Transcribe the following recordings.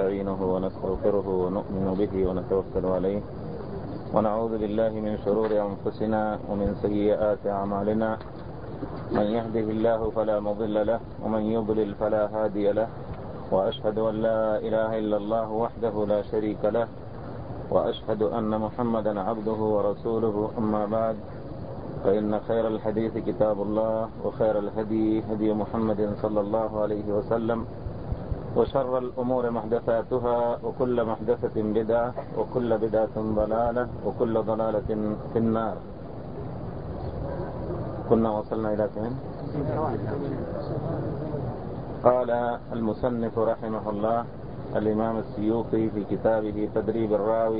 ونستعينه ونستغفره ونؤمن به ونتوكل عليه ونعوذ بالله من شرور أنفسنا ومن سيئات أعمالنا. من يهده الله فلا مضل له ومن يضلل فلا هادي له، وأشهد أن لا إله إلا الله وحده لا شريك له، وأشهد أن محمدا عبده ورسوله. أما بعد، فإن خير الحديث كتاب الله، وخير الهدي هدي محمد صلى الله عليه وسلم، وشر الأمور محدثاتها، وكل محدثة بدعة، وكل بدعة ضلالة، وكل ضلالة في النار. كنا وصلنا إلى فين؟ قال المصنف رحمه الله الإمام السيوطي في كتابه تدريب الراوي: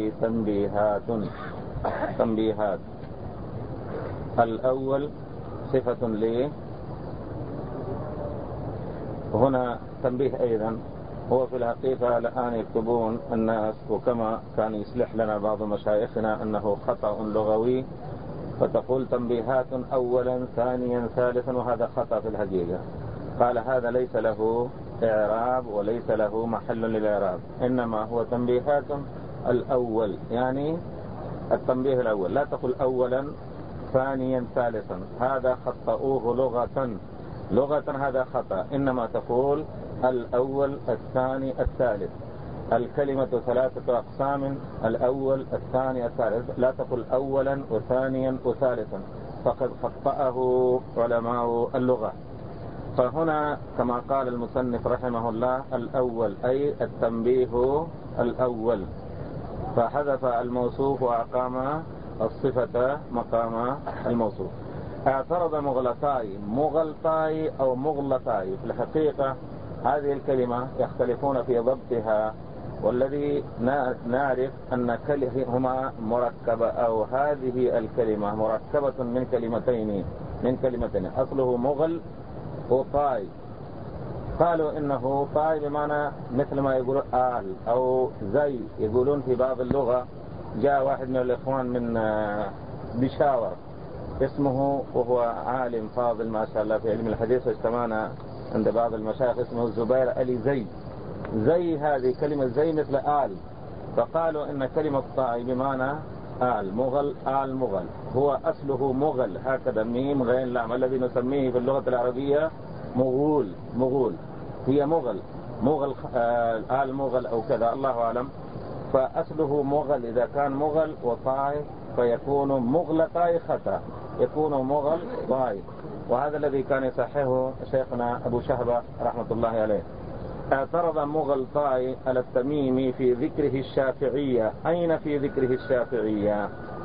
تنبيهات. الأول صفة لي، هنا تنبيه أيضا. هو في الحقيقة الآن يكتبون الناس، وكما كان يصلح لنا بعض مشايخنا أنه خطأ لغوي، فتقول تنبيهات أولا ثانيا ثالثا، وهذا خطأ في الحقيقة. قال هذا ليس له إعراب وليس له محل للإعراب، إنما هو تنبيهات الأول، يعني التنبيه الأول. لا تقل أولا ثانيا ثالثا، هذا خطأوه لغة هذا خطأ. إنما تقول الأول الثاني الثالث. الكلمة ثلاثة أقسام: الأول الثاني الثالث. لا تقل أولا وثانيا وثالثا، فقد خطأه علماء اللغة. فهنا كما قال المصنف رحمه الله الأول، أي التنبيه الأول، فحذف الموصوف وأقام الصفة مقام الموصوف. اعترض مغلطاي أو مغلطاي. في الحقيقة هذه الكلمة يختلفون في ضبطها، والذي نعرف أن كلمهما مركبة، أو هذه الكلمة مركبة من كلمتين أصله مغل وطاي. قالوا إنه طاي بمعنى مثل ما يقولون آل أو زي، يقولون في بعض اللغة. جاء واحد من الإخوان من بشاور اسمه، وهو عالم فاضل ما شاء الله في علم الحديث، واجتمعنا عند بعض المشايخ، اسمه الزبير علي زي هذه كلمة زي مثل آل. فقالوا إن كلمة طاي بمعنى آل مغل. هو أصله مغل، هكذا ميم غين لام، الذي نسميه في اللغة العربية مغول. هي مغل آل مغل أو كذا، الله أعلم. فأصله مغل. إذا كان مغل وطاي فيكون مغلطاي خطأ، يكون مغل طاي. وهذا الذي كان يصححه شيخنا أبو شهبة رحمة الله عليه. اعترض مغلطاي على التميمي في ذكره الشافعية. أين في ذكره الشافعية؟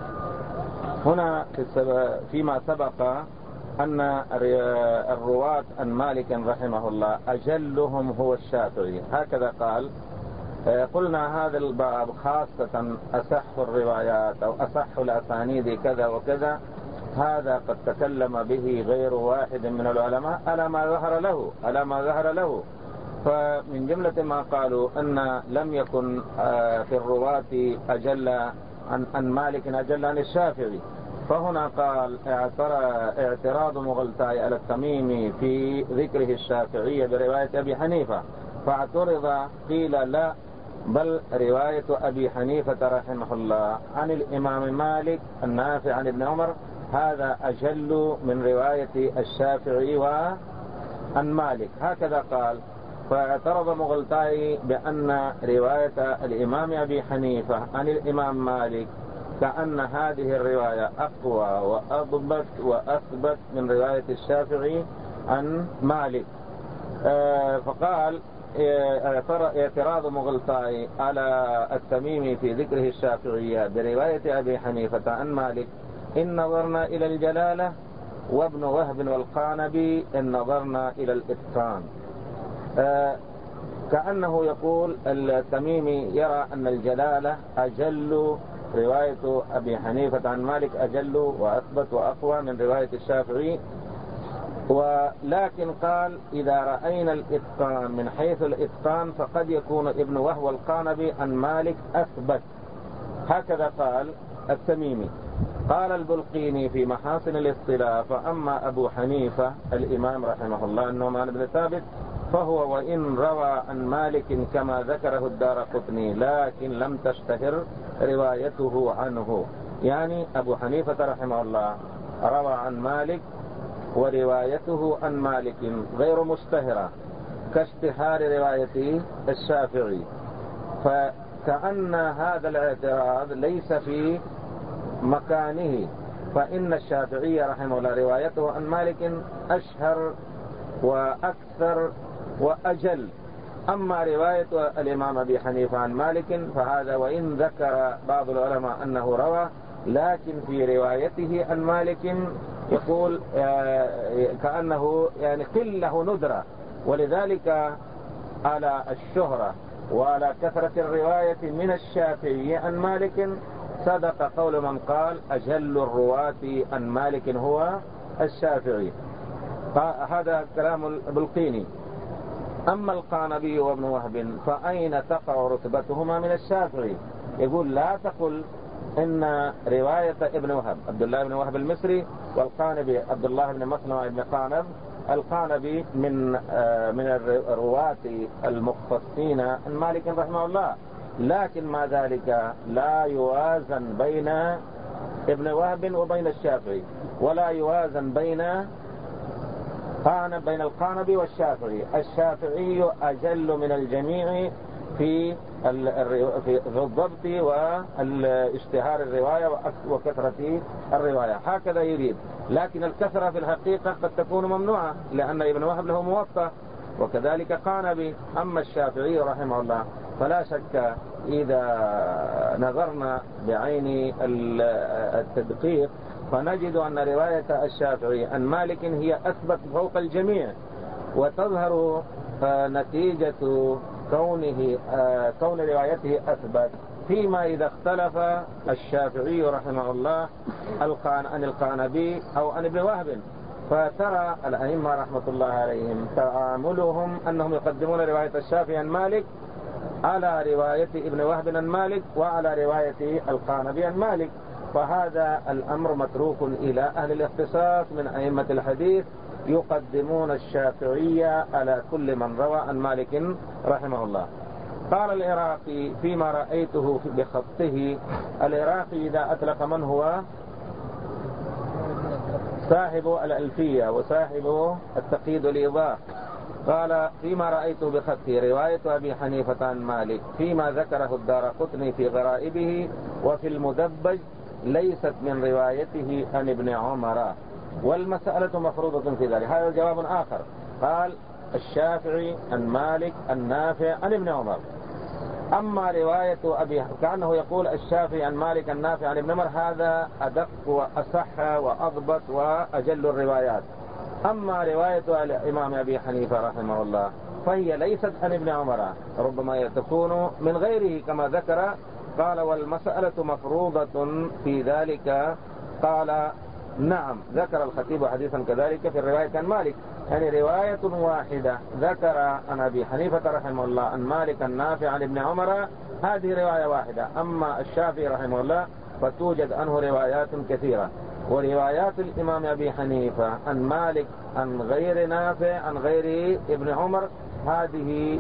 هنا فيما سبق أن الرواة عن مالك رحمه الله أجلهم هو الشافعي، هكذا قال. قلنا هذا الباب خاصة أصح الروايات أو أصح الأسانيد كذا وكذا، هذا قد تكلم به غير واحد من العلماء على ما ظهر له. فمن جملة ما قالوا أن لم يكن في الرواة أجل عن مالك أجل عن الشافعي. فهنا قال اعتراض مغلطاي على التميمي في ذكره الشافعية برواية أبي حنيفة، فاعترض قيل لا، بل رواية أبي حنيفة رحمه الله عن الإمام مالك النافع عن ابن عمر هذا أجل من رواية الشافعي وعن مالك، هكذا قال. فاعترض مغلطاي بأن رواية الإمام أبي حنيفة عن الإمام مالك كأن هذه الرواية أقوى وأضبط وأثبت من رواية الشافعي عن مالك. فقال اعتراض مغلطاي على التميمي في ذكره الشافعية برواية أبي حنيفة عن مالك: إن نظرنا إلى الجلالة، وابن وهب والقانبي إن نظرنا إلى الإتقان. كأنه يقول التميمي يرى أن الجلالة أجل، رواية أبي حنيفة عن مالك أجل وأثبت وأقوى من رواية الشافعي. ولكن قال إذا رأينا الإتقان من حيث الإتقان فقد يكون ابن وهب القانبي عن مالك أثبت، هكذا قال التميمي. قال البلقيني في محاسن الاصطلاح: فأما أبو حنيفة الإمام رحمه الله النعمان بن ثابت فهو وإن روى عن مالك كما ذكره الدارقطني لكن لم تشتهر روايته عنه. يعني أبو حنيفة رحمه الله روى عن مالك وروايته عن مالك غير مشتهرة كاشتهار رواية الشافعي، فكأن هذا الاعتراض ليس في مكانه، فإن الشافعي رحمه الله روايته عن مالك أشهر وأكثر وأجل. أما رواية الإمام أبي حنيفة عن مالك فهذا وإن ذكر بعض العلماء أنه روى، لكن في روايته عن مالك يقول كأنه يعني قلة ندرة، ولذلك على الشهرة وعلى كثرة الرواية من الشافعي عن مالك صدق قول من قال أجل الرواة عن مالك هو الشافعي. هذا كلام البلقيني. أما القانبي وابن وهب فأين تقع رتبتهما من الشافعي؟ يقول لا تقل إن رواية ابن وهب عبد الله بن وهب المصري والقانبي عبد الله بن مسلمة بن قانب، القانبي من الرواة المختصين عن مالك رحمه الله، لكن ما ذلك لا يوازن بين ابن وهب وبين الشافعي، ولا يوازن بين القانبي والشافعي. الشافعي أجل من الجميع في الضبط والاشتهار الرواية وكثرة الرواية، هكذا يريد. لكن الكثرة في الحقيقة قد تكون ممنوعة، لأن ابن وهب له موطأ وكذلك قانبي. أما الشافعي رحمه الله فلا شك إذا نظرنا بعين التدقيق فنجد أن رواية الشافعي عن مالك هي أثبت فوق الجميع، وتظهر نتيجة كون روايته أثبت فيما إذا اختلف الشافعي رحمه الله عن القانبي أو عن ابن وهب. فترى الأئمة رحمة الله عليهم تعاملهم أنهم يقدمون رواية الشافعي عن مالك على رواية ابن وهب عن مالك وعلى رواية القانبي عن مالك. فهذا الأمر متروك إلى أهل الاختصاص من أئمة الحديث، يقدمون الشافعي على كل من روى عن مالك رحمه الله. قال العراقي فيما رأيته بخطه، العراقي إذا أطلق من هو صاحب الألفية وصاحب التقييد والإيضاح، قال فيما رأيته بخطه رواية أبي حنيفة عن مالك فيما ذكره الدارقطني في غرائبه وفي المدبج ليست من روايته عن ابن عمر، والمسألة مفروضة في ذلك. هذا جواب آخر. قال الشافعي عن مالك النافع عن ابن عمر. أما رواية كأنه يقول الشافعي عن مالك النافع عن ابن عمر، هذا أدق وأصح وأضبط وأجل الروايات. أما رواية الإمام أبي حنيفة رحمه الله فهي ليست عن ابن عمر، ربما تكون من غيره كما ذكر. قال والمسألة مفروضة في ذلك. قال نعم، ذكر الخطيب حديثا كذلك في الرواية عن مالك، يعني رواية واحدة ذكر عن أبي حنيفة رحمه الله عن مالك النافع عن ابن عمر، هذه رواية واحدة. أما الشافعي رحمه الله فتوجد عنه روايات كثيرة. وروايات الإمام أبي حنيفة عن مالك عن غير نافع عن غير ابن عمر هذه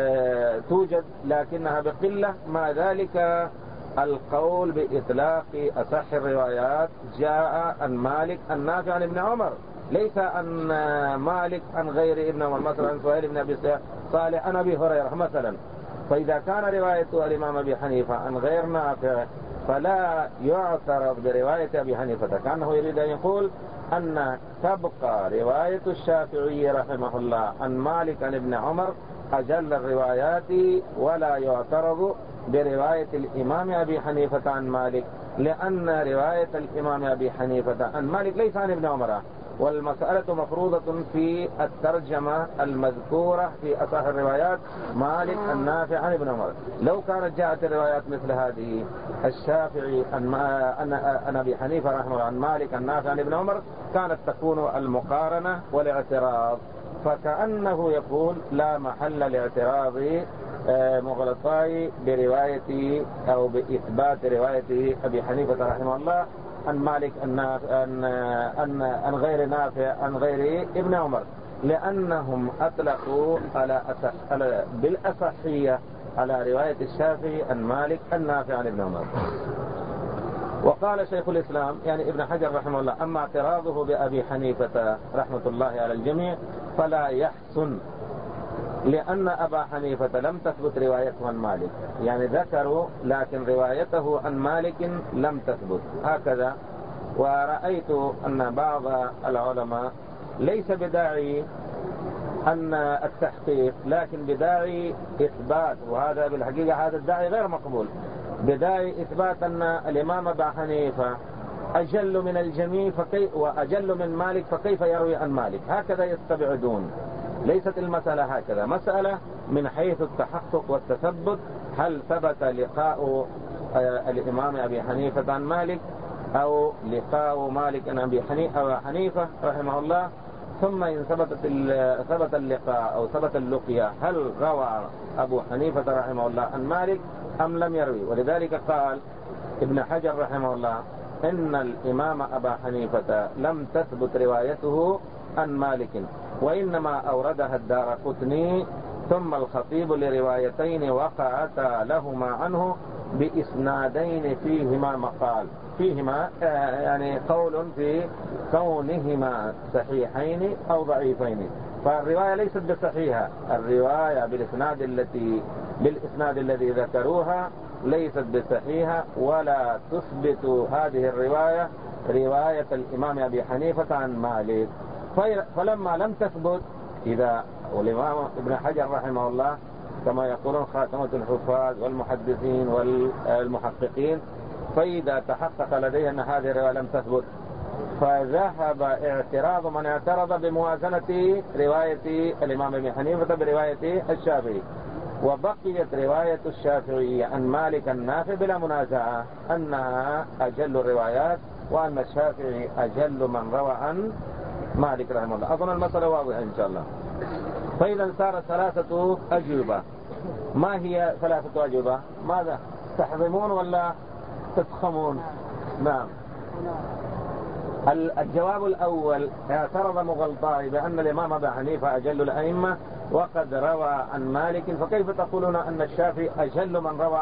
توجد لكنها بقلة. مع ذلك القول بإطلاق أصح الروايات جاء عن مالك النافع عن ابن عمر، ليس عن مالك عن غير ابن عمر، مثلا عن سهيل بن أبي صالح عن أبي هريرة مثلا. فإذا كان رواية الإمام أبي حنيفة عن غير نافع فلا يعترض برواية أبي حنيفة، كأنه يريد أن يقول أن تبقى رواية الشافعي رحمه الله عن مالك عن ابن عمر أجل الروايات، ولا يعترض برواية الإمام أبي حنيفة عن مالك، لأن رواية الإمام أبي حنيفة عن مالك ليس عن ابن عمر. والمسألة مفروضة في الترجمة المذكورة في أصح الروايات مالك النافع عن ابن عمر. لو كانت جاءت الروايات مثل هذه الشافعي عن أبي حنيفة رحمه الله عن مالك النافع عن ابن عمر كانت تكون المقارنة والاعتراض. فكأنه يقول لا محل لاعتراض مغلطاي برواية أو بإثبات رواية أبي حنيفة رحمه الله عن مالك عن غير نافع عن غير ابن عمر. لأنهم أطلقوا بالأصحية على رواية الشافعي عن مالك النافع عن ابن عمر. وقال شيخ الإسلام يعني ابن حجر رحمه الله: أما اعتراضه بأبي حنيفة رحمة الله على الجميع فلا يحسن، لأن أبا حنيفة لم تثبت روايته عن مالك، يعني ذكروا لكن روايته عن مالك لم تثبت هكذا. ورأيت أن بعض العلماء ليس بداعي أن التحقيق، لكن بداعي إثبات، وهذا بالحقيقة هذا الداعي غير مقبول، بداعي إثبات أن الإمام أبا حنيفة أجل من الجميع وأجل من مالك، فكيف يروي عن مالك؟ هكذا يستبعدون. ليست المسألة هكذا، مسألة من حيث التحقق والتثبت، هل ثبت لقاء الإمام أبي حنيفة عن مالك أو لقاء مالك عن أبي حنيفة رحمه الله. ثم إن ثبت اللقاء أو ثبت اللقيا، هل روى أبو حنيفة رحمه الله عن مالك أم لم يروي؟ ولذلك قال ابن حجر رحمه الله إن الإمام أبا حنيفة لم تثبت روايته عن مالك، وإنما أوردها الدارقطني ثم الخطيب لروايتين وقعتا لهما عنه بإسنادين فيهما مقال، فيهما يعني قول في كونهما صحيحين أو ضعيفين. فالرواية ليست بصحيحة، الرواية بالإسناد الذي ذكروها ليست بصحيحة، ولا تثبت هذه الرواية رواية الإمام أبي حنيفة عن مالك. فلما لم تثبت، إذا والإمام ابن حجر رحمه الله كما يقولون خاتمة الحفاظ والمحدثين والمحققين، فإذا تحقق لديه أن هذه الرواية لم تثبت، فذهب اعتراض من اعترض بموازنة رواية الإمام ابن حنيفة برواية الشافعي، وبقيت رواية الشافعي عن مالك النافع بلا منازعة أنها أجل الروايات، وأن الشافعي أجل من روى عن مالك رحمه الله. أظن المسألة واضحة إن شاء الله. فإذا صار ثلاثة أجوبة. ما هي ثلاثة أجوبة؟ ماذا تحظمون ولا تفخمون؟ نعم. الجواب الأول: اعترض مغلطاي بأن الإمام أبا حنيفة أجل الأئمة وقد روى عن مالك، فكيف تقولون أن الشافعي أجل من روى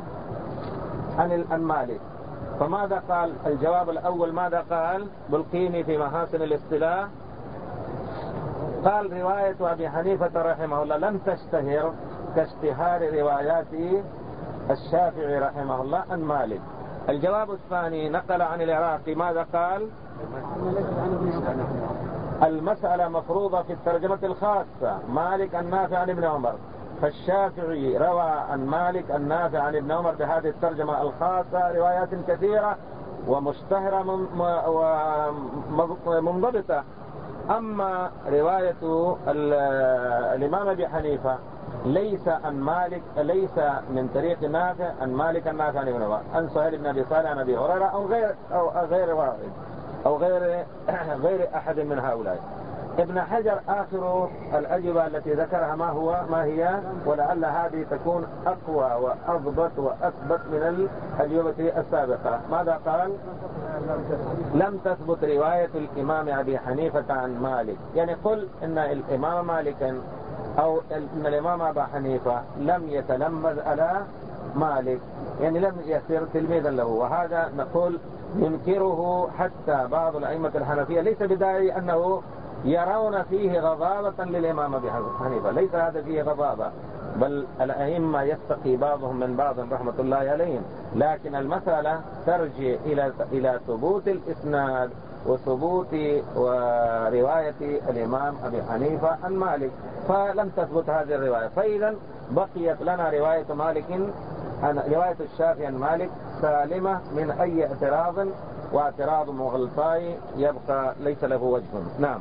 عن مالك؟ فماذا قال الجواب الأول؟ ماذا قال بلقيني في محاسن الاصطلاح؟ قال رواية أبي حنيفة رحمه الله لم تشتهر كاشتهار روايات الشافعي رحمه الله عن مالك. الجواب الثاني نقل عن العراقي ماذا قال؟ المسألة مفروضة في الترجمة الخاصة، مالك النافع عن ابن عمر، فالشافعي روى عن مالك النافع عن ابن عمر بهذه الترجمة الخاصة روايات كثيرة ومشتهرة ومنضبطة. أما رواية الإمام أبي حنيفة ليس عن مالك، ليس من طريق نافع عن مالك النافع عن ابن عمر، عن سهيل بن أبي صالح عن أبي هريرة أو غير واحد أو غير أحد من هؤلاء. ابن حجر آخر الأجوبة التي ذكرها ما هي، ولعل هذه تكون أقوى وأضبط وأثبت من الأجوبة السابقة. ماذا قال؟ لم تثبت رواية الإمام أبي حنيفة عن مالك، يعني قل إن الإمام مالك أو إن الإمام أبا حنيفة لم يتلمذ على مالك، يعني لم يصير تلميذا له، وهذا نقول ينكره حتى بعض الأئمة الحنفية، ليس بداعي أنه يرون فيه غضاضة للإمام أبي حنيفة، ليس هذا فيه غضاضة، بل الأئمة يستقي بعضهم من بعض رحمة الله عليهم، لكن المسألة ترجع إلى ثبوت الإسناد وثبوت ورواية الإمام أبي حنيفة عن مالك، فلم تثبت هذه الرواية. فإذا بقيت لنا رواية الشافعي عن مالك سالمة من أي اعتراض، واعتراض مغلطاي يبقى ليس له وجه. نعم.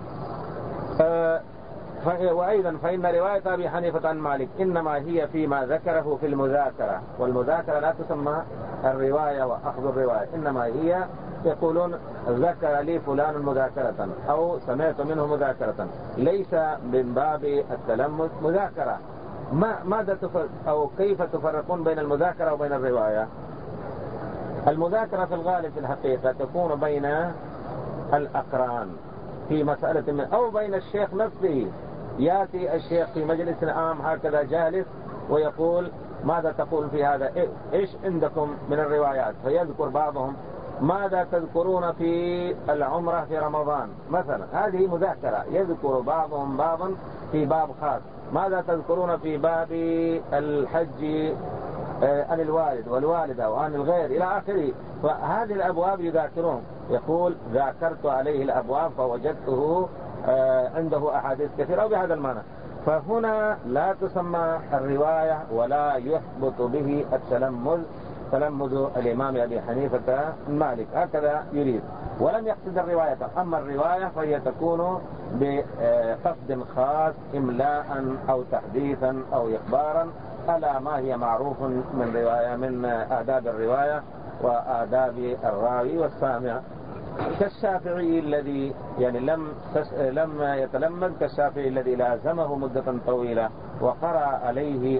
وأيضا فإن رواية أبي حنيفة عن مالك إنما هي فيما ذكره في المذاكرة، والمذاكرة لا تسمى الرواية وأخذ الرواية، إنما هي يقولون ذكر لي فلان مذاكرة أو سمعت منه مذاكرة، ليس من باب التلمذ مذاكرة. ماذا أو كيف تفرقون بين المذاكرة وبين الرواية؟ المذاكرة في الغالب في الحقيقة تكون بين الأقران، في مسألة أو بين الشيخ نفسه، يأتي الشيخ في مجلس عام هكذا جالس ويقول ماذا تقول في هذا، إيش عندكم من الروايات، فيذكر بعضهم ماذا تذكرون في العمرة في رمضان مثلا، هذه مذاكرة، يذكر بعضهم بعضا في باب خاص، ماذا تذكرون في باب الحج عن الوالد والوالدة وعن الغير إلى آخره. فهذه الأبواب يذاكرون، يقول ذاكرت عليه الأبواب فوجدته عنده أحاديث كثيرة بهذا المعنى. فهنا لا تسمى الرواية ولا يثبت به تلمذ الإمام أبي حنيفة مالك، هكذا يريد، ولم يقصد الرواية. أما الرواية فهي تكون بقصد خاص، إملاء أو تحديثا أو إخبارا على ما هي معروف من رواية، من آداب الرواية وآداب الراوي والسامع. كالشافعي الذي يعني لم يتلمذ، كالشافعي الذي لازمه مدة طويلة وقرأ عليه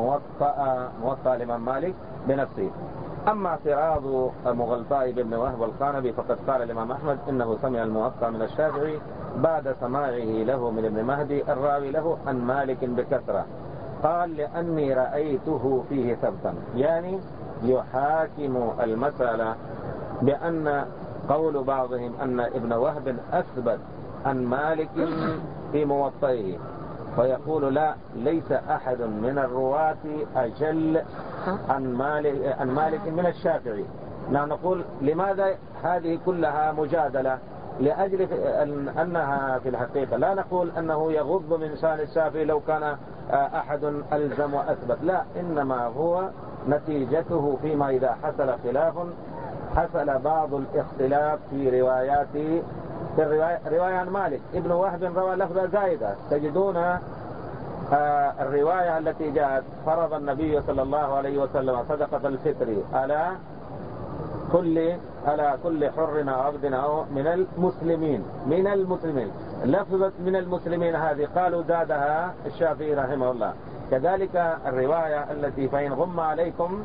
موطأ الإمام مالك بنفسه. أما اعتراض مغلطاء بن وهب القانبي فقد قال الإمام أحمد إنه سمع الموطأ من الشافعي بعد سماعه له من ابن مهدي الراوي له عن مالك بكثرة، قال لأني رأيته فيه ثبتا، يعني يحاكم المسألة بأن قول بعضهم أن ابن وهب أثبت عن مالك في موطئه، فيقول لا، ليس أحد من الرواة أجل عن مالك من الشافعي. نقول لماذا هذه كلها مجادلة؟ لأجل أنها في الحقيقة لا نقول أنه يغض من شان الشافعي لو كان أحد ألزم وأثبت، لا، إنما هو نتيجته فيما إذا حصل خلاف، حصل بعض الاختلاف في رواياته. في الرواية عن مالك ابن وهب روى لفظة زائدة، تجدون الرواية التي جاءت فرض النبي صلى الله عليه وسلم صدقة الفطر على كل حر أو عبد أو من المسلمين، لفظة من المسلمين هذه قالوا زادها الشافعي رحمه الله. كذلك الرواية التي فإن غم عليكم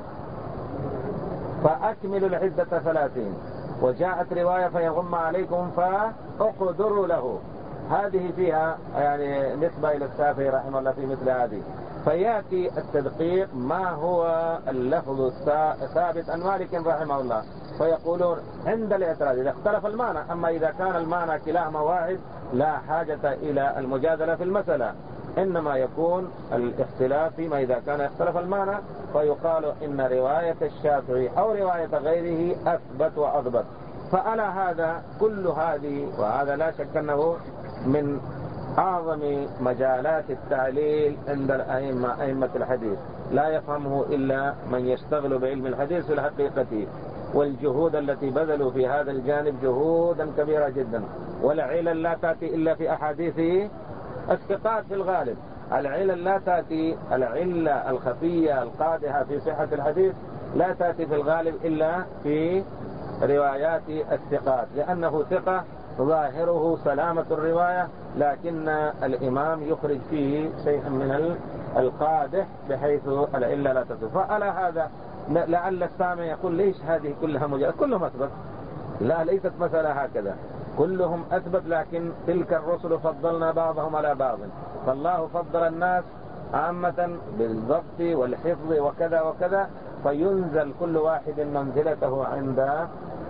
فأكملوا العدة 30، وجاءت رواية فإن غم عليكم فأقدروا له، هذه فيها يعني نسبة إلى الشافعي رحمه الله في مثل هذه. فيأتي التدقيق ما هو اللفظ الثابت عن مالك رحمه الله، فيقولون عند الاعتراض إذا اختلف المعنى، أما إذا كان المعنى كلاهما واحد لا حاجة إلى المجادلة في المسألة، إنما يكون الاختلاف فيما إذا كان اختلف المعنى، فيقال إن رواية الشافعي أو رواية غيره أثبت وأضبط. فعلى هذا كل هذه، وهذا لا شك أنه من أعظم مجالات التعليل عند أئمة الحديث، لا يفهمه إلا من يشتغل بعلم الحديث في الحقيقة، والجهود التي بذلوا في هذا الجانب جهودا كبيرة جدا. والعلل لا تأتي إلا في أحاديث الثقات في الغالب، العلل لا تأتي، العلة الخفية القادحة في صحة الحديث لا تأتي في الغالب إلا في روايات الثقات، لأنه ثقة ظاهره سلامة الرواية، لكن الإمام يخرج فيه شيئا من القادح بحيث العلة لا تثبت. فعلى هذا لعل السامع يقول ليش هذه كلها مجرد، كلهم أثبت، لا، ليست مسألة هكذا، كلهم أثبت، لكن تلك الرسل فضلنا بعضهم على بعض، فالله فضل الناس عامة بالضبط والحفظ وكذا وكذا، فينزل كل واحد منزلته عند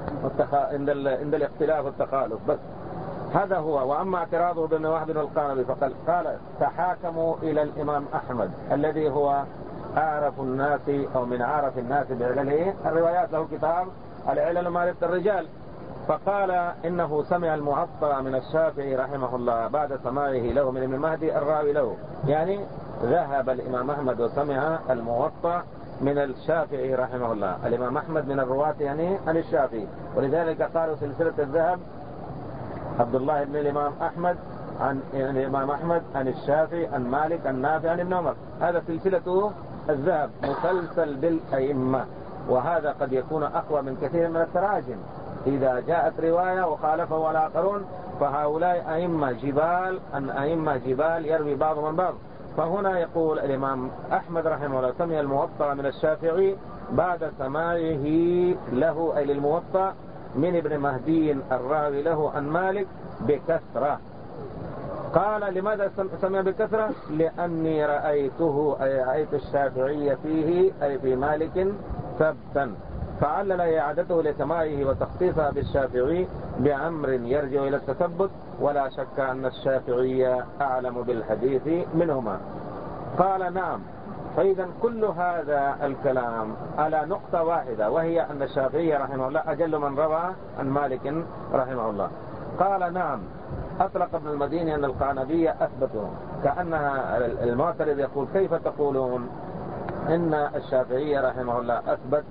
الاختلاف والتخالف بس. هذا هو. وأما اعتراضه بن وهب القانبي فقال تحاكموا إلى الإمام أحمد الذي هو أعرف الناس أو من عارف الناس بعلله الروايات، له كتاب العلل معرفة الرجال، فقال إنه سمع الموطأ من الشافعي رحمه الله بعد سماعه له من ابن مهدي الراوي له، يعني ذهب الإمام أحمد وسمع الموطأ من الشافعي رحمه الله. الإمام أحمد من الرواة يعني عن الشافعي، ولذلك قالوا سلسلة الذهب عبد الله بن الإمام أحمد عن الإمام أحمد عن الشافعي عن مالك عن نافع عن ابن عمر، هذا سلسلة الذهب مسلسل بالأئمة. وهذا قد يكون أقوى من كثير من التراجم، إذا جاءت رواية وخالفه الآخرون، فهؤلاء أئمة جبال عن أئمة جبال يروي بعضهم من بعض. فهنا يقول الإمام أحمد رحمه الله سمع الموطأ من الشافعي بعد سماعه له أي للموطأ من ابن مهدي الراوي له عن مالك بكثرة. قال لماذا سمع بكثرة؟ لأني رأيته أي رأيت الشافعي فيه أي في مالك ثبتا، فعلل إعادته لسماعه وتخصيصها بالشافعي بأمر يرجع إلى التثبت، ولا شك أن الشافعي أعلم بالحديث منهما. قال نعم. فإذا كل هذا الكلام على نقطة واحدة، وهي أن الشافعي رحمه الله أجل من روى عن مالك رحمه الله. قال نعم. أطلق ابن المديني أن القعنبية أثبته، كأنها المعترض يقول كيف تقولون إن الشافعي رحمه الله أثبت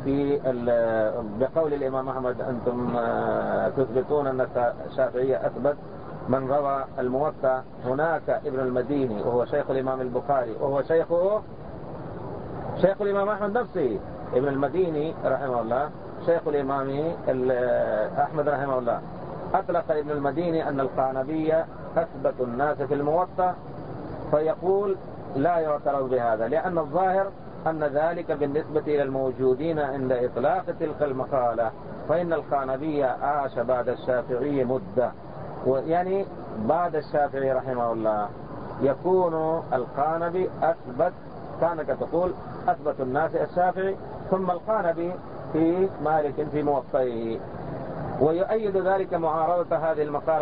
بقول الإمام أحمد أنتم تثبتون أن الشافعي أثبت من روى الموطأ. هناك ابن المديني وهو شيخ الإمام البخاري وهو شيخ الإمام أحمد نفسه. ابن المديني رحمه الله شيخ الإمام أحمد رحمه الله. أطلق ابن المديني أن القعنبية أثبت الناس في الموطأ، فيقول لا يعترض بهذا، لأن الظاهر أن ذلك بالنسبة إلى الموجودين عند إطلاق تلك المقالة، فإن القعنبية عاش بعد الشافعي مدة، يعني بعد الشافعي رحمه الله يكون القعنبي أثبت، كانك تقول أثبت الناس الشافعي ثم القعنبي في مالك في موطئه. ويؤيد ذلك معارضة هذه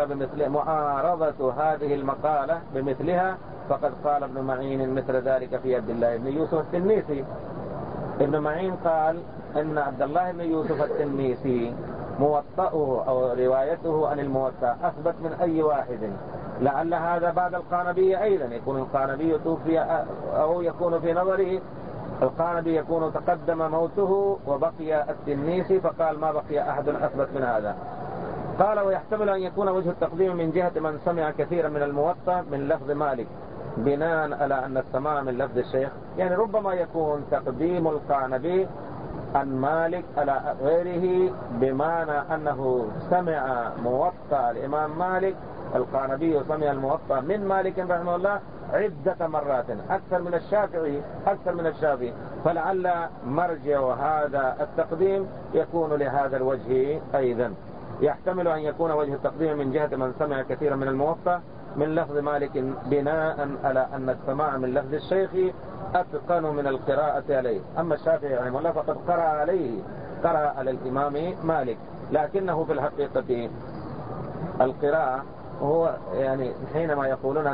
المقالة بمثلها، فقد قال ابن معين مثل ذلك في عبد الله بن يوسف التنيسي. ابن معين قال ان عبد الله بن يوسف التنيسي موطئه او روايته عن الموطأ اثبت من اي واحد. لعل هذا بعد القعنبي ايضا، يكون القعنبي توفي، او يكون في نظره القعنبي يكون تقدم موته وبقي التنيسي، فقال ما بقي احد اثبت من هذا. قال ويحتمل ان يكون وجه التقديم من جهة من سمع كثيرا من الموطأ من لفظ مالك بناء على ان السماع من لفظ الشيخ، يعني ربما يكون تقديم القعنبي عن مالك على غيره بمعنى انه سمع موطأ الامام مالك، القعنبي سمع الموطأ من مالك رحمه الله عدة مرات اكثر من الشافعي، فلعل مرجع هذا التقديم يكون لهذا الوجه ايضا. يحتمل ان يكون وجه التقديم من جهة من سمع كثيرا من الموطأ من لفظ مالك بناء على ان السماع من لفظ الشيخ اتقن من القراءة عليه. اما الشافعي رحمه الله فقد قرأ على الامام مالك، لكنه في الحقيقة القراءة هو يعني حينما يقولون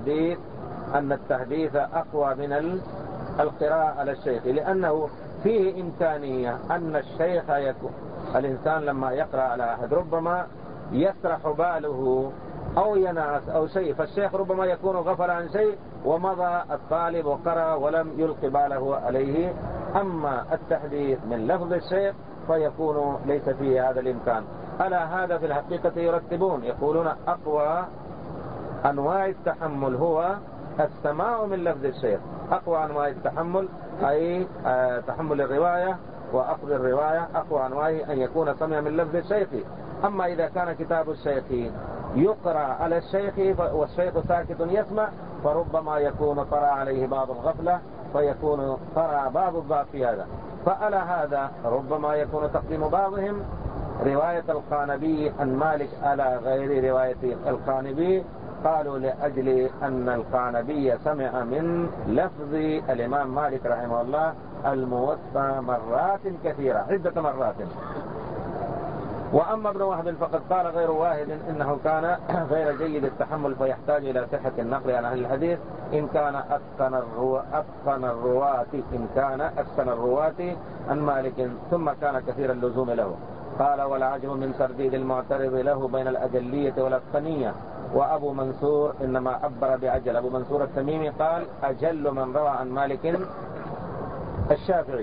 ان التحديث اقوى من القراءة على الشيخ، لانه فيه امكانية ان الشيخ يكون الانسان لما يقرأ على احد ربما يسرح باله او ينعس او شيء، فالشيخ ربما يكون غفل عن شيء ومضى الطالب وقرأ ولم يلقي باله عليه. اما التحديث من لفظ الشيخ فيكون ليس فيه هذا الامكان. على هذا في الحقيقة يرتبون يقولون اقوى انواع التحمل هو السماع من لفظ الشيخ. اقوى انواع التحمل اي تحمل الرواية واخذ الرواية، اقوى انواعه ان يكون سمع من لفظ الشيخ. اما اذا كان كتاب الشيخ يقرأ على الشيخ والشيخ ساكت يسمع، فربما يكون طرأ عليه بعض الغفلة فيكون طرأ بعض الضعف في هذا. فعلى هذا ربما يكون تقديم بعضهم رواية القعنبي عن مالك على غير رواية القعنبي، قالوا لأجل أن القعنبي سمع من لفظ الإمام مالك رحمه الله الموطأ مرات كثيرة عدة مرات. وأما ابن وهب فقد قال غير واحد إنه كان غير جيد التحمل فيحتاج إلى صحة النقل عن أهل الحديث إن كان أتقن الرواة عن مالك ثم كان كثير اللزوم له. قال والعجب من ترديد المعترض له بين الأجلية والأتقنية. وأبو منصور إنما عبر بعجل. أبو منصور التميمي قال أجل من روى عن مالك الشافعي،